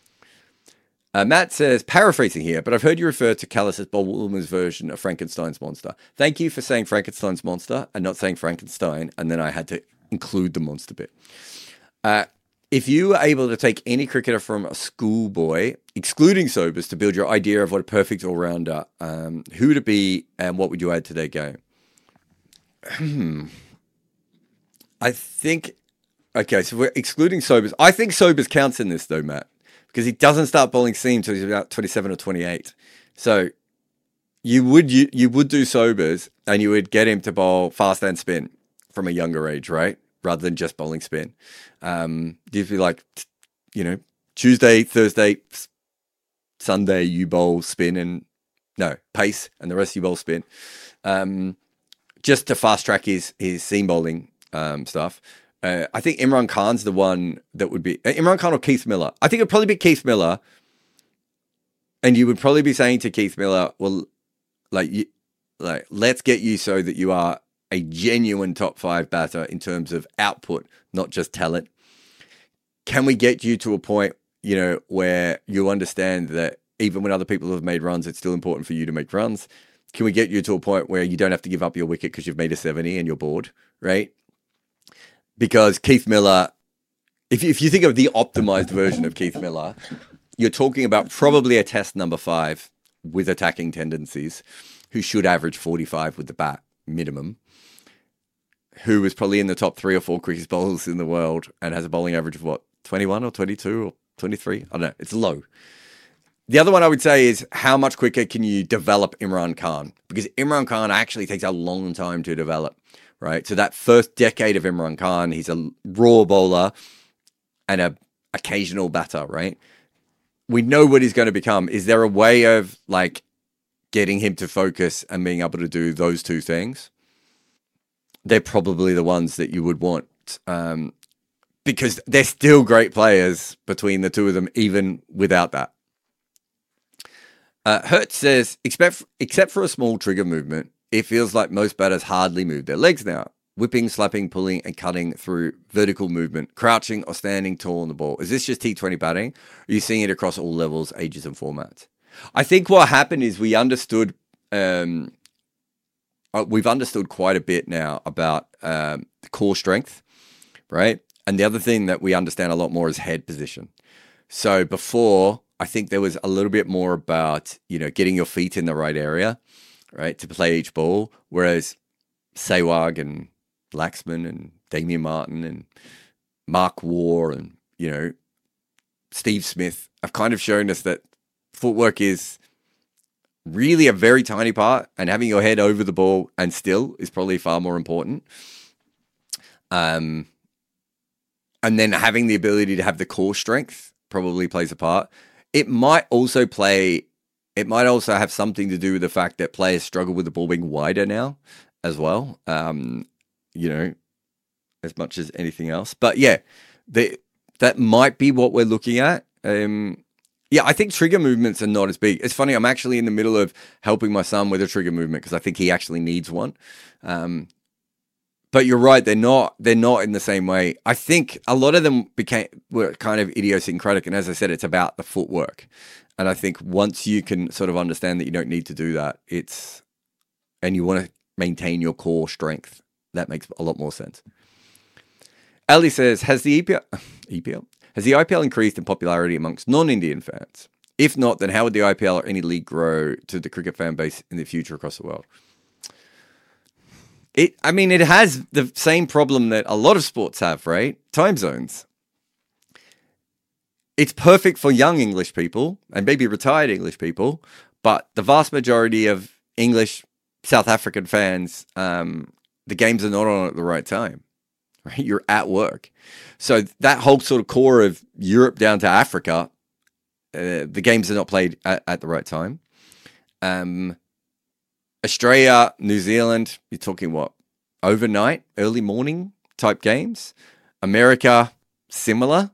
Speaker 1: Uh, Matt says, paraphrasing here, but I've heard you refer to Callis as Bob Woolman's version of Frankenstein's monster. Thank you for saying Frankenstein's monster and not saying Frankenstein, and then I had to include the monster bit. Uh, If you were able to take any cricketer from a schoolboy, excluding Sobers, to build your idea of what a perfect all-rounder, um, who would it be and what would you add to their game? Hmm. I think, okay, so we're excluding Sobers. I think Sobers counts in this though, Matt, because he doesn't start bowling seam until he's about twenty-seven or twenty-eight. So you would you, you would do Sobers and you would get him to bowl fast and spin from a younger age, right? Rather than just bowling spin. Um, you'd be like, you know, Tuesday, Thursday, Sunday, you bowl spin and, no, pace, and the rest you bowl spin. Um, just to fast track his, his seam bowling um, stuff. Uh, I think Imran Khan's the one that would be, uh, Imran Khan or Keith Miller. I think it'd probably be Keith Miller. And you would probably be saying to Keith Miller, well, like, you, like let's get you so that you are a genuine top five batter in terms of output, not just talent. Can we get you to a point, you know, where you understand that even when other people have made runs, it's still important for you to make runs? Can we get you to a point where you don't have to give up your wicket because you've made a seventy and you're bored, right? Because Keith Miller, if you, if you think of the optimized version of Keith Miller, you're talking about probably a test number five with attacking tendencies, who should average forty-five with the bat minimum, who was probably in the top three or four quickest bowlers in the world and has a bowling average of what, twenty-one or twenty-two or twenty-three? I don't know. It's low. The other one I would say is how much quicker can you develop Imran Khan? Because Imran Khan actually takes a long time to develop, right? So that first decade of Imran Khan, he's a raw bowler and a occasional batter, right? We know what he's going to become. Is there a way of like getting him to focus and being able to do those two things? They're probably the ones that you would want, um, because they're still great players between the two of them, even without that. Uh, Hertz says, except for, except for a small trigger movement, it feels like most batters hardly move their legs now. Whipping, slapping, pulling, and cutting through vertical movement, crouching or standing tall on the ball. Is this just T twenty batting? Or are you seeing it across all levels, ages, and formats? I think what happened is we understood, um, we've understood quite a bit now about um, core strength, right? And the other thing that we understand a lot more is head position. So before, I think there was a little bit more about, you know, getting your feet in the right area, right, to play each ball. Whereas Sehwag and Laxman and Damien Martin and Mark Waugh and, you know, Steve Smith have kind of shown us that footwork is really a very tiny part, and having your head over the ball and still is probably far more important. Um, and then having the ability to have the core strength probably plays a part. It might also play, it might also have something to do with the fact that players struggle with the ball being wider now as well. Um, you know, as much as anything else. But yeah, the, that might be what we're looking at. Um, yeah, I think trigger movements are not as big. It's funny, I'm actually in the middle of helping my son with a trigger movement because I think he actually needs one. Um, but you're right, they're not they're not in the same way. I think a lot of them became were kind of idiosyncratic, and as I said, it's about the footwork. And I think once you can sort of understand that you don't need to do that, it's and you want to maintain your core strength, that makes a lot more sense. Ali says, has the E P L, E P L has the I P L increased in popularity amongst non-Indian fans? If not, then how would the I P L or any league grow to the cricket fan base in the future across the world? It, I mean, it has the same problem that a lot of sports have, right? Time zones. It's perfect for young English people and maybe retired English people, but the vast majority of English South African fans, um, the games are not on at the right time. Right? You're at work. So that whole sort of core of Europe down to Africa, uh, the games are not played at, at the right time. Um, Australia, New Zealand, you're talking what? Overnight, early morning type games. America, similar.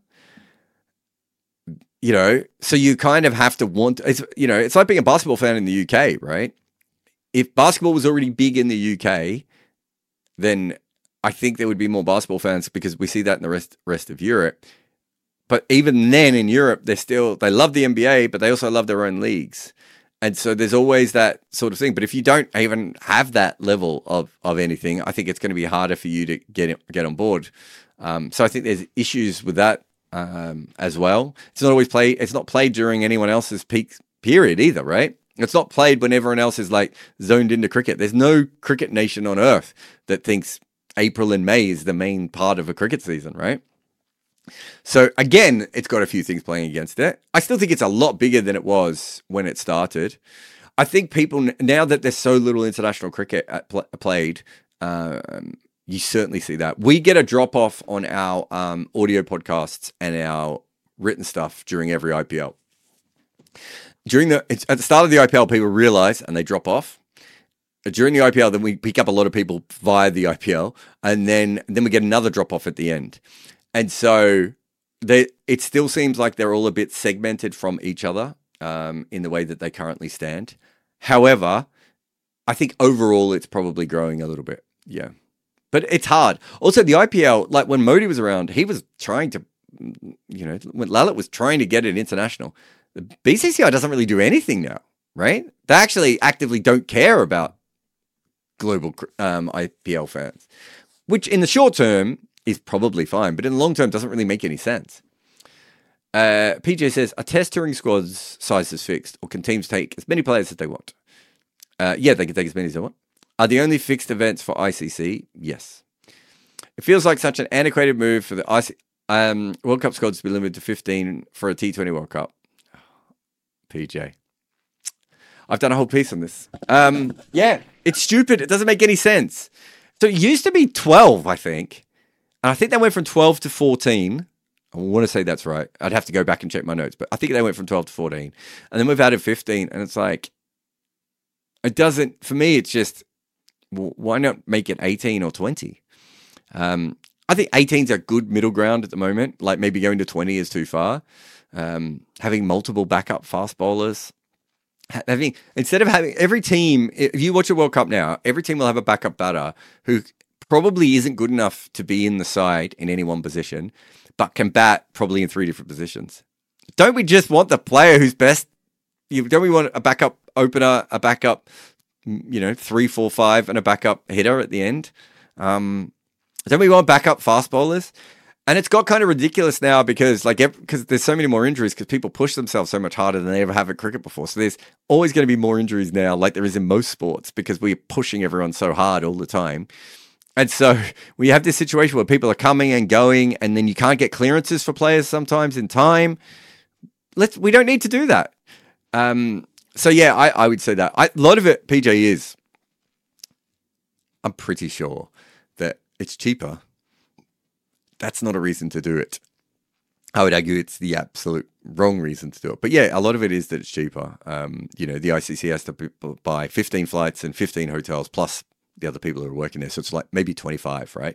Speaker 1: You know, so you kind of have to want, it's, you know, it's like being a basketball fan in the U K, right? If basketball was already big in the U K, then I think there would be more basketball fans because we see that in the rest rest of Europe. But even then in Europe, they're still, they love the N B A, but they also love their own leagues. And so there's always that sort of thing. But if you don't even have that level of, of anything, I think it's going to be harder for you to get it, get on board. Um, so I think there's issues with that um, as well. It's not always played. It's not played during anyone else's peak period either, right? It's not played when everyone else is like zoned into cricket. There's no cricket nation on earth that thinks April and May is the main part of a cricket season, right? So again, it's got a few things playing against it. I still think it's a lot bigger than it was when it started. I think people, now that there's so little international cricket at pl- played, um, you certainly see that. We get a drop off on our um, audio podcasts and our written stuff during every I P L. During the it's, at the start of the I P L, people realize and they drop off. During the I P L, then we pick up a lot of people via the I P L, and then then we get another drop off at the end. And so they, it still seems like they're all a bit segmented from each other um, in the way that they currently stand. However, I think overall it's probably growing a little bit. Yeah. But it's hard. Also, the I P L, like when Modi was around, he was trying to, you know, when Lalit was trying to get it international. The B C C I doesn't really do anything now, right? They actually actively don't care about global um, I P L fans, which in the short term is probably fine, but in the long term doesn't really make any sense. Uh, P J says, are test touring squads sizes fixed, or can teams take as many players as they want? Uh, yeah, they can take as many as they want. Are the only fixed events for I C C? Yes. It feels like such an antiquated move for the I C- um, World Cup squads to be limited to fifteen for a T twenty World Cup. P J. I've done a whole piece on this. Um, yeah, it's stupid. It doesn't make any sense. So it used to be twelve, I think. And I think they went from twelve to fourteen. I want to say that's right. I'd have to go back and check my notes, but I think they went from twelve to fourteen. And then we've added fifteen, and it's like, it doesn't, for me, it's just, well, why not make it eighteen or twenty? Um, I think eighteen is a good middle ground at the moment. Like maybe going to twenty is too far. Um, having multiple backup fast bowlers. Having, instead of having every team, if you watch a World Cup now, every team will have a backup batter who probably isn't good enough to be in the side in any one position, but can bat probably in three different positions. Don't we just want the player who's best? You, don't we want a backup opener, a backup, you know, three, four, five, and a backup hitter at the end? Um, don't we want backup fast bowlers? And it's got kind of ridiculous now because, like, because there's so many more injuries because people push themselves so much harder than they ever have at cricket before. So there's always going to be more injuries now, like there is in most sports, because we're pushing everyone so hard all the time. And so we have this situation where people are coming and going, and then you can't get clearances for players sometimes in time. Let's we don't need to do that. Um, so yeah, I, I would say that I, a lot of it, P J, is I'm pretty sure that it's cheaper. That's not a reason to do it. I would argue it's the absolute wrong reason to do it. But yeah, a lot of it is that it's cheaper. Um, you know, the I C C has to buy fifteen flights and fifteen hotels plus the other people who are working there. So it's like maybe twenty-five, right?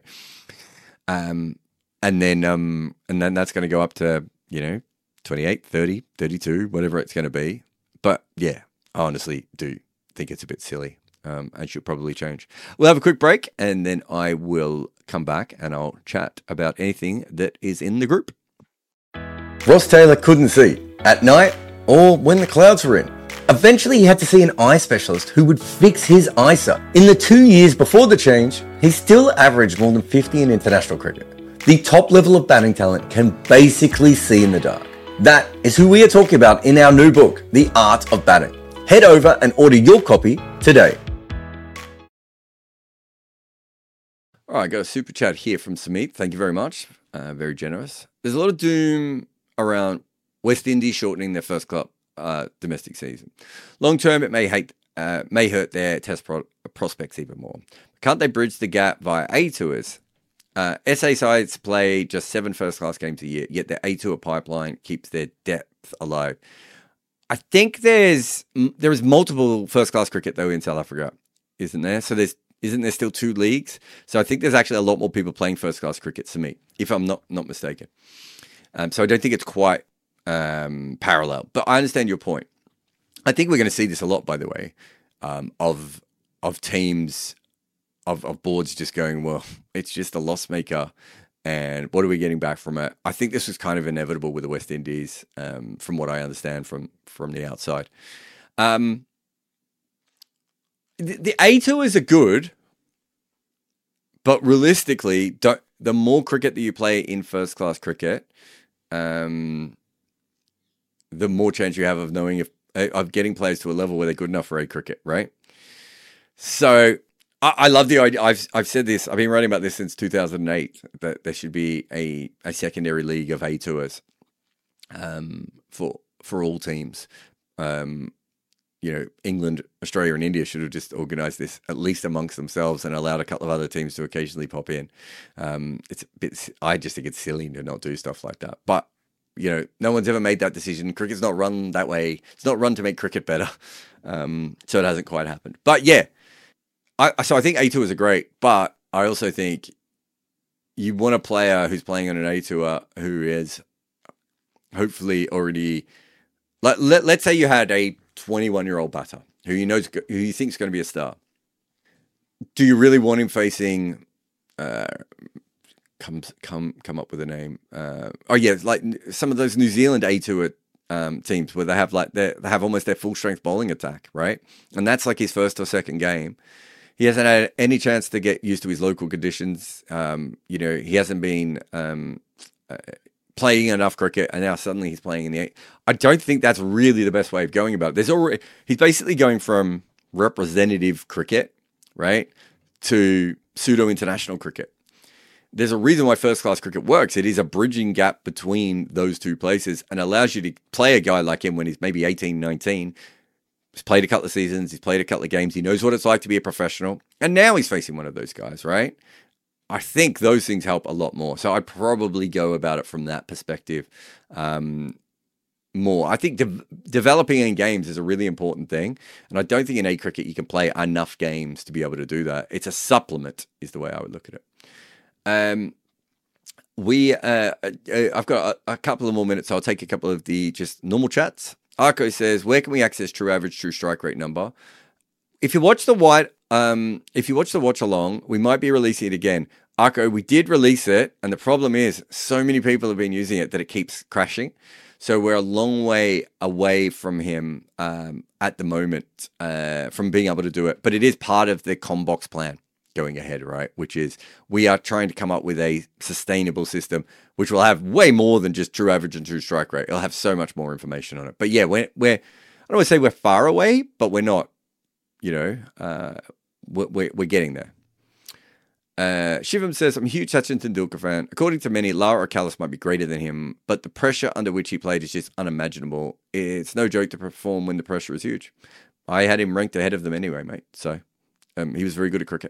Speaker 1: Um, and then um, and then that's going to go up to, you know, twenty-eight, thirty, thirty-two, whatever it's going to be. But yeah, I honestly do think it's a bit silly. Um, and should probably change. We'll have a quick break, and then I will come back and I'll chat about anything that is in the group. Ross Taylor couldn't see at night or when the clouds were in. Eventually, he had to see an eye specialist who would fix his eyesight. In the two years before the change, he still averaged more than fifty in international cricket. The top level of batting talent can basically see in the dark. That is who we are talking about in our new book, The Art of Batting. Head over and order your copy today. All right, got a super chat here from Samit. Thank you very much. Uh, very generous. There's a lot of doom around West Indies shortening their first club uh, domestic season. Long term, it may hate, uh, may hurt their test pro- prospects even more. Can't they bridge the gap via A tours? Uh, S A sides play just seven first-class games a year, yet their A tour pipeline keeps their depth alive. I think there's there is multiple first-class cricket though in South Africa, isn't there? So there's Isn't there still two leagues? So I think there's actually a lot more people playing first-class cricket to me, if I'm not not mistaken. Um, so I don't think it's quite um, parallel. But I understand your point. I think we're going to see this a lot, by the way, um, of of teams, of, of boards just going, well, it's just a loss maker, and what are we getting back from it? I think this was kind of inevitable with the West Indies, um, from what I understand from, from the outside. Um The, the A tours are good, but realistically, don't, the more cricket that you play in first-class cricket, um, the more chance you have of knowing if of getting players to a level where they're good enough for A cricket, right? So I, I love the idea. I've I've said this. I've been writing about this since two thousand eight that there should be a, a secondary league of A tours um, for for all teams. Um, You know, England, Australia, and India should have just organised this at least amongst themselves and allowed a couple of other teams to occasionally pop in. Um, it's a bit, I just think it's silly to not do stuff like that. But, you know, no one's ever made that decision. Cricket's not run that way. It's not run to make cricket better. Um, so it hasn't quite happened. But yeah, I, so I think A tours are great. But I also think you want a player who's playing on an A tour who is hopefully already, let, let, let's say you had a twenty-one-year-old batter who you know who you think is going to be a star. Do you really want him facing? Uh, come come come up with a name. Uh, oh yeah, like some of those New Zealand A tour um, teams where they have like they have almost their full strength bowling attack, right? And that's like his first or second game. He hasn't had any chance to get used to his local conditions. Um, you know, he hasn't been um, uh, playing enough cricket, and now suddenly he's playing in the eight. I don't think that's really the best way of going about it. There's already he's basically going from representative cricket, right, to pseudo international cricket. There's a reason why first class cricket works. It is a bridging gap between those two places and allows you to play a guy like him when he's maybe eighteen, nineteen. He's played a couple of seasons, he's played a couple of games, he knows what it's like to be a professional, and now he's facing one of those guys, right? I think those things help a lot more. So I'd probably go about it from that perspective um, more. I think de- developing in games is a really important thing. And I don't think in A cricket you can play enough games to be able to do that. It's a supplement is the way I would look at it. Um, we, uh, uh, I've got a, a couple of more minutes, so I'll take a couple of the just normal chats. Arco says, where can we access true average, true strike rate number? If you watch the white, um, if you watch the watch along, we might be releasing it again. Arco, we did release it, and the problem is so many people have been using it that it keeps crashing. So we're a long way away from him um, at the moment uh, from being able to do it. But it is part of the Combox plan going ahead, right? Which is we are trying to come up with a sustainable system, which will have way more than just true average and true strike rate. It'll have so much more information on it. But yeah, we're, we're I don't want to say we're far away, but we're not, you know, uh, we're, we're getting there. Uh, Shivam says, I'm a huge Sachin Tendulkar fan. According to many, Lara Ocallis might be greater than him, but the pressure under which he played is just unimaginable. It's no joke to perform when the pressure is huge. I had him ranked ahead of them anyway, mate. So um, he was very good at cricket.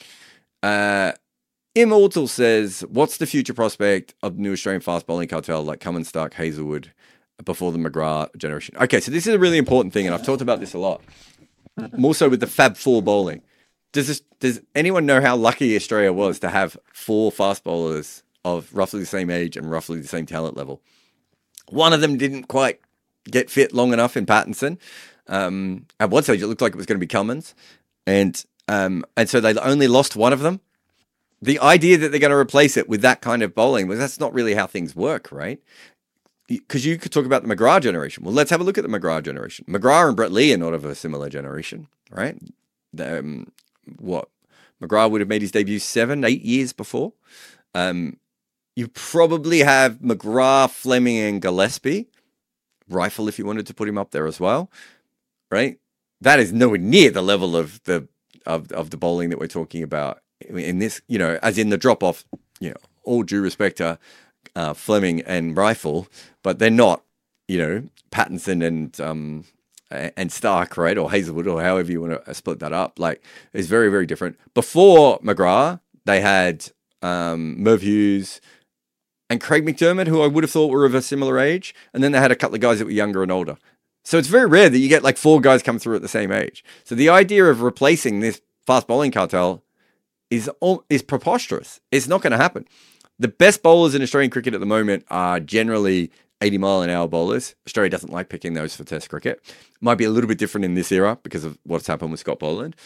Speaker 1: Uh, Immortal says, what's the future prospect of the new Australian fast bowling cartel like Cummins, Stark, Hazelwood before the McGrath generation? Okay, so this is a really important thing, and I've talked about this a lot. More so with the Fab Four bowling. Does this, does anyone know how lucky Australia was to have four fast bowlers of roughly the same age and roughly the same talent level? One of them didn't quite get fit long enough in Pattinson. Um, at one stage, it looked like it was going to be Cummins. And um, and so they only lost one of them. The idea that they're going to replace it with that kind of bowling, well, that's not really how things work, right? Because you could talk about the McGrath generation. Well, let's have a look at the McGrath generation. McGrath and Brett Lee are not of a similar generation, right? Um, what? McGrath would have made his debut seven, eight years before. Um, you probably have McGrath, Fleming, and Gillespie. Rifle, if you wanted to put him up there as well, right? That is nowhere near the level of the of of the bowling that we're talking about in this, you know, as in the drop off. You know, all due respect to uh, Fleming and Rifle, but they're not, you know, Pattinson and um, and Stark, right, or Hazelwood, or however you want to split that up. Like, it's very, very different. Before McGrath, they had um, Merv Hughes and Craig McDermott, who I would have thought were of a similar age, and then they had a couple of guys that were younger and older. So it's very rare that you get like four guys come through at the same age. So the idea of replacing this fast bowling cartel is is preposterous. It's not going to happen. The best bowlers in Australian cricket at the moment are generally eighty mile an hour bowlers. Australia doesn't like picking those for Test cricket. Might be a little bit different in this era because of what's happened with Scott Boland.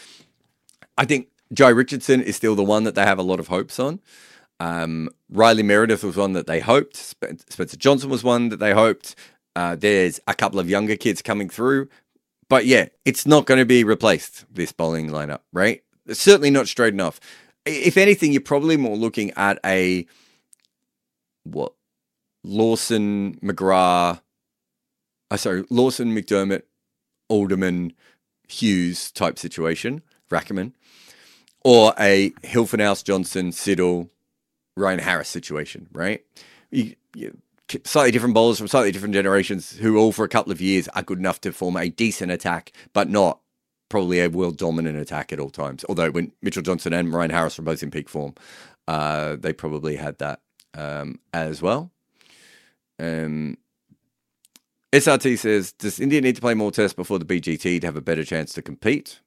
Speaker 1: I think Jai Richardson is still the one that they have a lot of hopes on. Um, Riley Meredith was one that they hoped. Spencer Johnson was one that they hoped. Uh, there's a couple of younger kids coming through. But yeah, it's not going to be replaced, this bowling lineup, right? It's certainly not straight enough. If anything, you're probably more looking at a, what, Lawson, McGrath, uh, sorry, Lawson, McDermott, Alderman, Hughes type situation, Rackerman, or a Hilfenhaus, Johnson, Siddle, Ryan Harris situation, right? You, you, slightly different bowlers from slightly different generations who all for a couple of years are good enough to form a decent attack, but not probably a world dominant attack at all times. Although when Mitchell Johnson and Ryan Harris were both in peak form, uh, they probably had that um, as well. Um, S R T says, does India need to play more tests before the B G T to have a better chance to compete?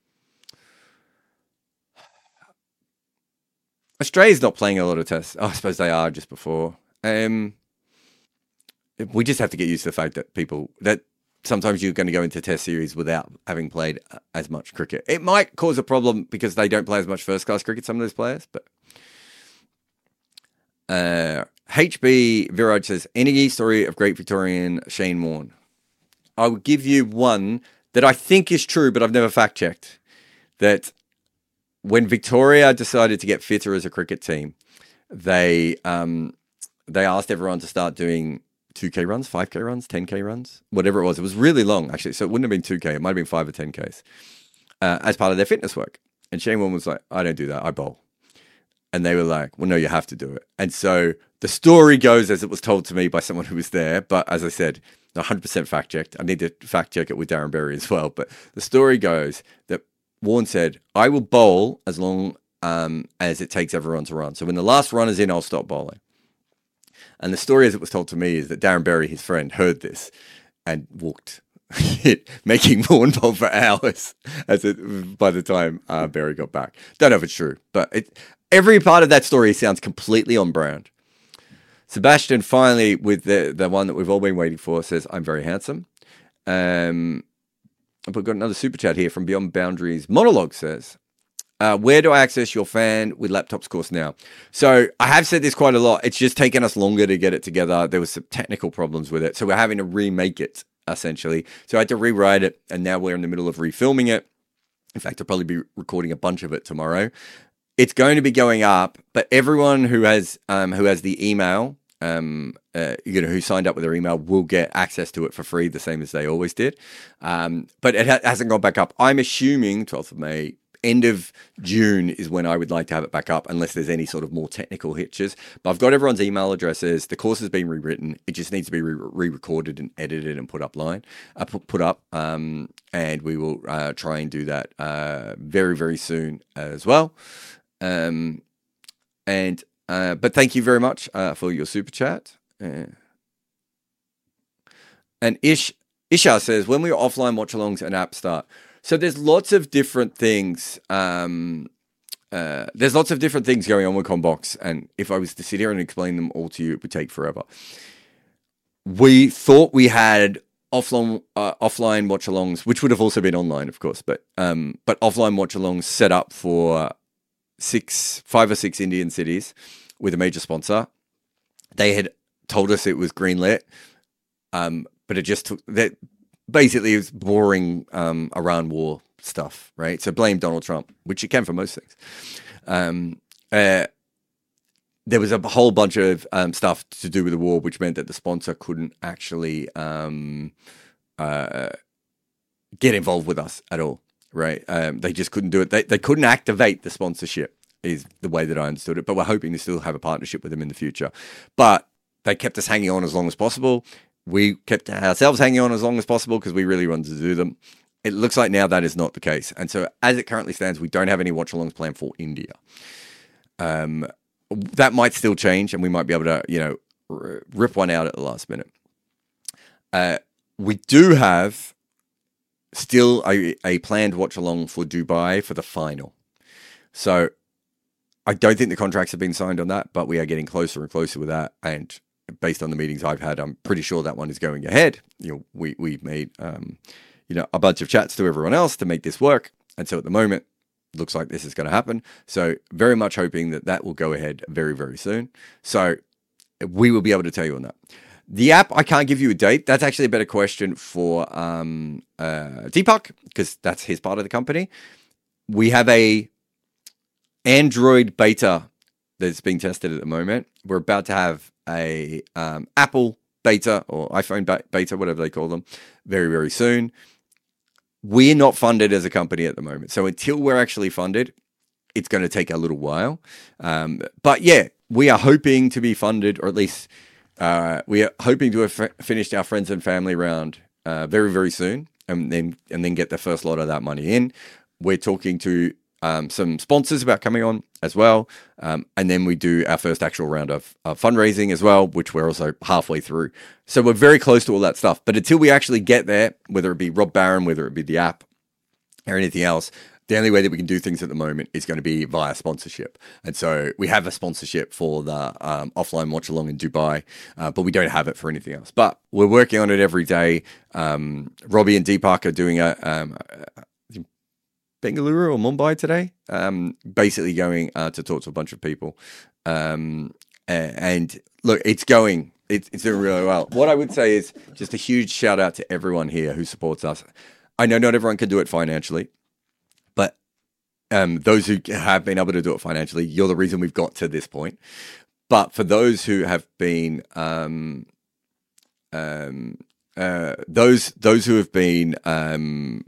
Speaker 1: Australia's not playing a lot of tests. Oh, I suppose they are just before. Um, we just have to get used to the fact that people, that sometimes you're going to go into test series without having played as much cricket. It might cause a problem because they don't play as much first class cricket, some of those players, but uh, H B Viraj says, any story of great Victorian Shane Warne? I will give you one that I think is true, but I've never fact checked. That when Victoria decided to get fitter as a cricket team, they um, they asked everyone to start doing two K runs, five K runs, ten K runs, whatever it was. It was really long, actually. So it wouldn't have been two K. It might have been five or ten Ks uh, as part of their fitness work. And Shane Warne was like, I don't do that. I bowl. And they were like, well, no, you have to do it. And so the story goes as it was told to me by someone who was there. But as I said, one hundred percent fact checked. I need to fact check it with Darren Berry as well. But the story goes that Warne said, I will bowl as long um, as it takes everyone to run. So when the last run is in, I'll stop bowling. And the story as it was told to me is that Darren Berry, his friend, heard this and walked it, making Warne bowl for hours as it, by the time uh, Berry got back. Don't know if it's true, but it, every part of that story sounds completely on brand. Sebastian finally, with the, the one that we've all been waiting for, says, I'm very handsome. Um, we've got another super chat here from Beyond Boundaries. Monologue says, uh, where do I access your fan with laptops course now? So I have said this quite a lot. It's just taken us longer to get it together. There was some technical problems with it. So we're having to remake it, essentially. So I had to rewrite it, and now we're in the middle of refilming it. In fact, I'll probably be recording a bunch of it tomorrow. It's going to be going up, but everyone who has um, who has the email, um, uh, you know, who signed up with their email will get access to it for free, the same as they always did. Um, but it ha- hasn't gone back up. I'm assuming twelfth of May, end of June is when I would like to have it back up, unless there's any sort of more technical hitches. But I've got everyone's email addresses. The course has been rewritten. It just needs to be re-recorded and edited and put up line, uh, put, put up. Um, and we will uh, try and do that uh, very, very soon as well. Um, and, uh, but thank you very much, uh, for your super chat. Uh, and Ish, Isha says, when we were offline watch-alongs and app start. So there's lots of different things. Um, uh, there's lots of different things going on with CommBox. And if I was to sit here and explain them all to you, it would take forever. We thought we had offline, uh, offline watch-alongs, which would have also been online, of course, but, um, but offline watch-alongs set up for six, five or six Indian cities with a major sponsor. They had told us it was greenlit, um, but it just took that. Basically, it was boring um, Iran war stuff, right? So blame Donald Trump, which you can for most things. Um, uh, there was a whole bunch of um, stuff to do with the war, which meant that the sponsor couldn't actually um, uh, get involved with us at all. Right, um, they just couldn't do it. They they couldn't activate the sponsorship, is the way that I understood it. But we're hoping to still have a partnership with them in the future. But they kept us hanging on as long as possible. We kept ourselves hanging on as long as possible because we really wanted to do them. It looks like now that is not the case. And so as it currently stands, we don't have any watch-alongs planned for India. Um, that might still change, and we might be able to, you know, r- rip one out at the last minute. Uh, we do have still a, a planned watch-along for Dubai for the final. So I don't think the contracts have been signed on that, but we are getting closer and closer with that. And based on the meetings I've had, I'm pretty sure that one is going ahead. You know, we, we've made, um, you know, a bunch of chats to everyone else to make this work. And so at the moment, it looks like this is going to happen. So very much hoping that that will go ahead very, very soon. So we will be able to tell you on that. The app, I can't give you a date. That's actually a better question for um, uh, Deepak, because that's his part of the company. We have a Android beta that's being tested at the moment. We're about to have a um, Apple beta or iPhone beta, whatever they call them, very, very soon. We're not funded as a company at the moment. So until we're actually funded, it's going to take a little while. Um, but yeah, we are hoping to be funded, or at least uh, we are hoping to have f- finished our friends and family round uh, very, very soon, and then and then get the first lot of that money in. We're talking to um, some sponsors about coming on as well, um, and then we do our first actual round of, of fundraising as well, which we're also halfway through. So we're very close to all that stuff. But until we actually get there, whether it be Rob Barron, whether it be the app or anything else, the only way that we can do things at the moment is going to be via sponsorship. And so we have a sponsorship for the um, offline watch along in Dubai, uh, but we don't have it for anything else. But we're working on it every day. Um, Robbie and Deepak are doing a, um, a Bengaluru or Mumbai today, um, basically going uh, to talk to a bunch of people. Um, and look, it's going, it's, it's doing really well. What I would say is just a huge shout out to everyone here who supports us. I know not everyone can do it financially, but um, those who have been able to do it financially, you're the reason we've got to this point. but for those who have been, um, um, uh, those those who have been um,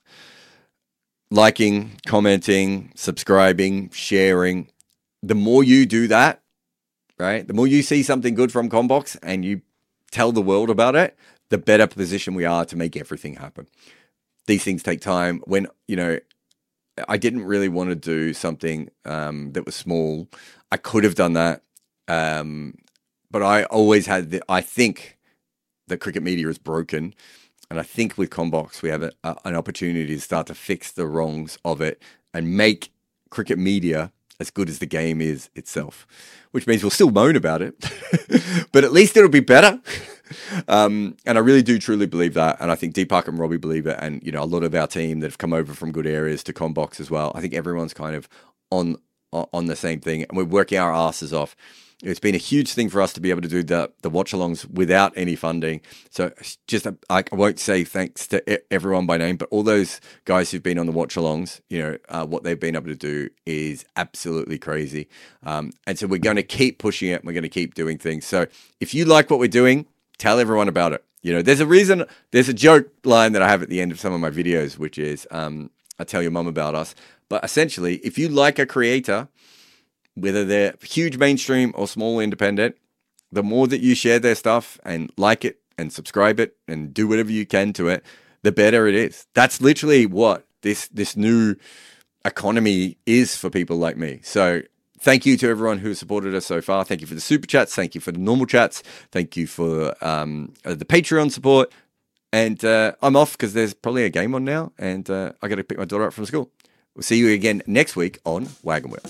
Speaker 1: liking, commenting, subscribing, sharing, the more you do that, right? The more you see something good from CommBox and you tell the world about it, the better position we are to make everything happen. These things take time. When, you know, I didn't really want to do something um, that was small. I could have done that. Um, but I always had the, I think that cricket media is broken. And I think with CommBox, we have a, a, an opportunity to start to fix the wrongs of it and make cricket media as good as the game is itself, which means we'll still moan about it, but at least it'll be better. Um, and I really do truly believe that. And I think Deepak and Robbie believe it. And, you know, a lot of our team that have come over from good areas to CommBox as well. I think everyone's kind of on, on the same thing, and we're working our asses off. It's been a huge thing for us to be able to do the, the watch-alongs without any funding. So just, I won't say thanks to everyone by name, but all those guys who've been on the watch-alongs, you know, uh, what they've been able to do is absolutely crazy. Um, and so we're going to keep pushing it. We're going to keep doing things. So if you like what we're doing, tell everyone about it. You know, there's a reason, there's a joke line that I have at the end of some of my videos, which is, um, I tell your mum about us. But essentially, if you like a creator, whether they're huge mainstream or small independent, the more that you share their stuff and like it and subscribe it and do whatever you can to it, the better it is. That's literally what this this new economy is for people like me. So thank you to everyone who has supported us so far. Thank you for the super chats. Thank you for the normal chats. Thank you for um, the Patreon support. And uh, I'm off because there's probably a game on now, and uh, I got to pick my daughter up from school. We'll see you again next week on Wagon Wheel.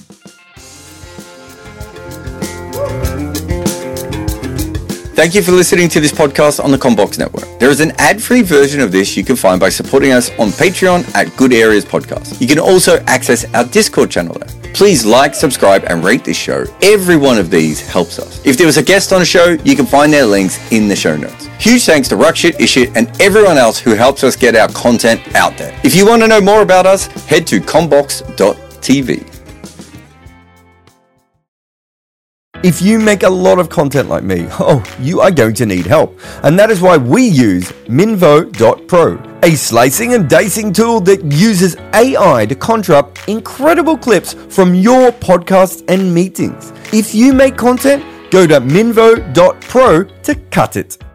Speaker 1: Thank you for listening to this podcast on the CommBox Network. There is an ad-free version of this you can find by supporting us on Patreon at Good Areas Podcast. You can also access our Discord channel there. Please like, subscribe, and rate this show. Every one of these helps us. If there was a guest on a show, you can find their links in the show notes. Huge thanks to Rakshit, Ishit, and everyone else who helps us get our content out there. If you want to know more about us, head to commbox dot t v. If you make a lot of content like me, oh, you are going to need help. And that is why we use Minvo dot pro, a slicing and dicing tool that uses A I to conjure up incredible clips from your podcasts and meetings. If you make content, go to Minvo dot pro to cut it.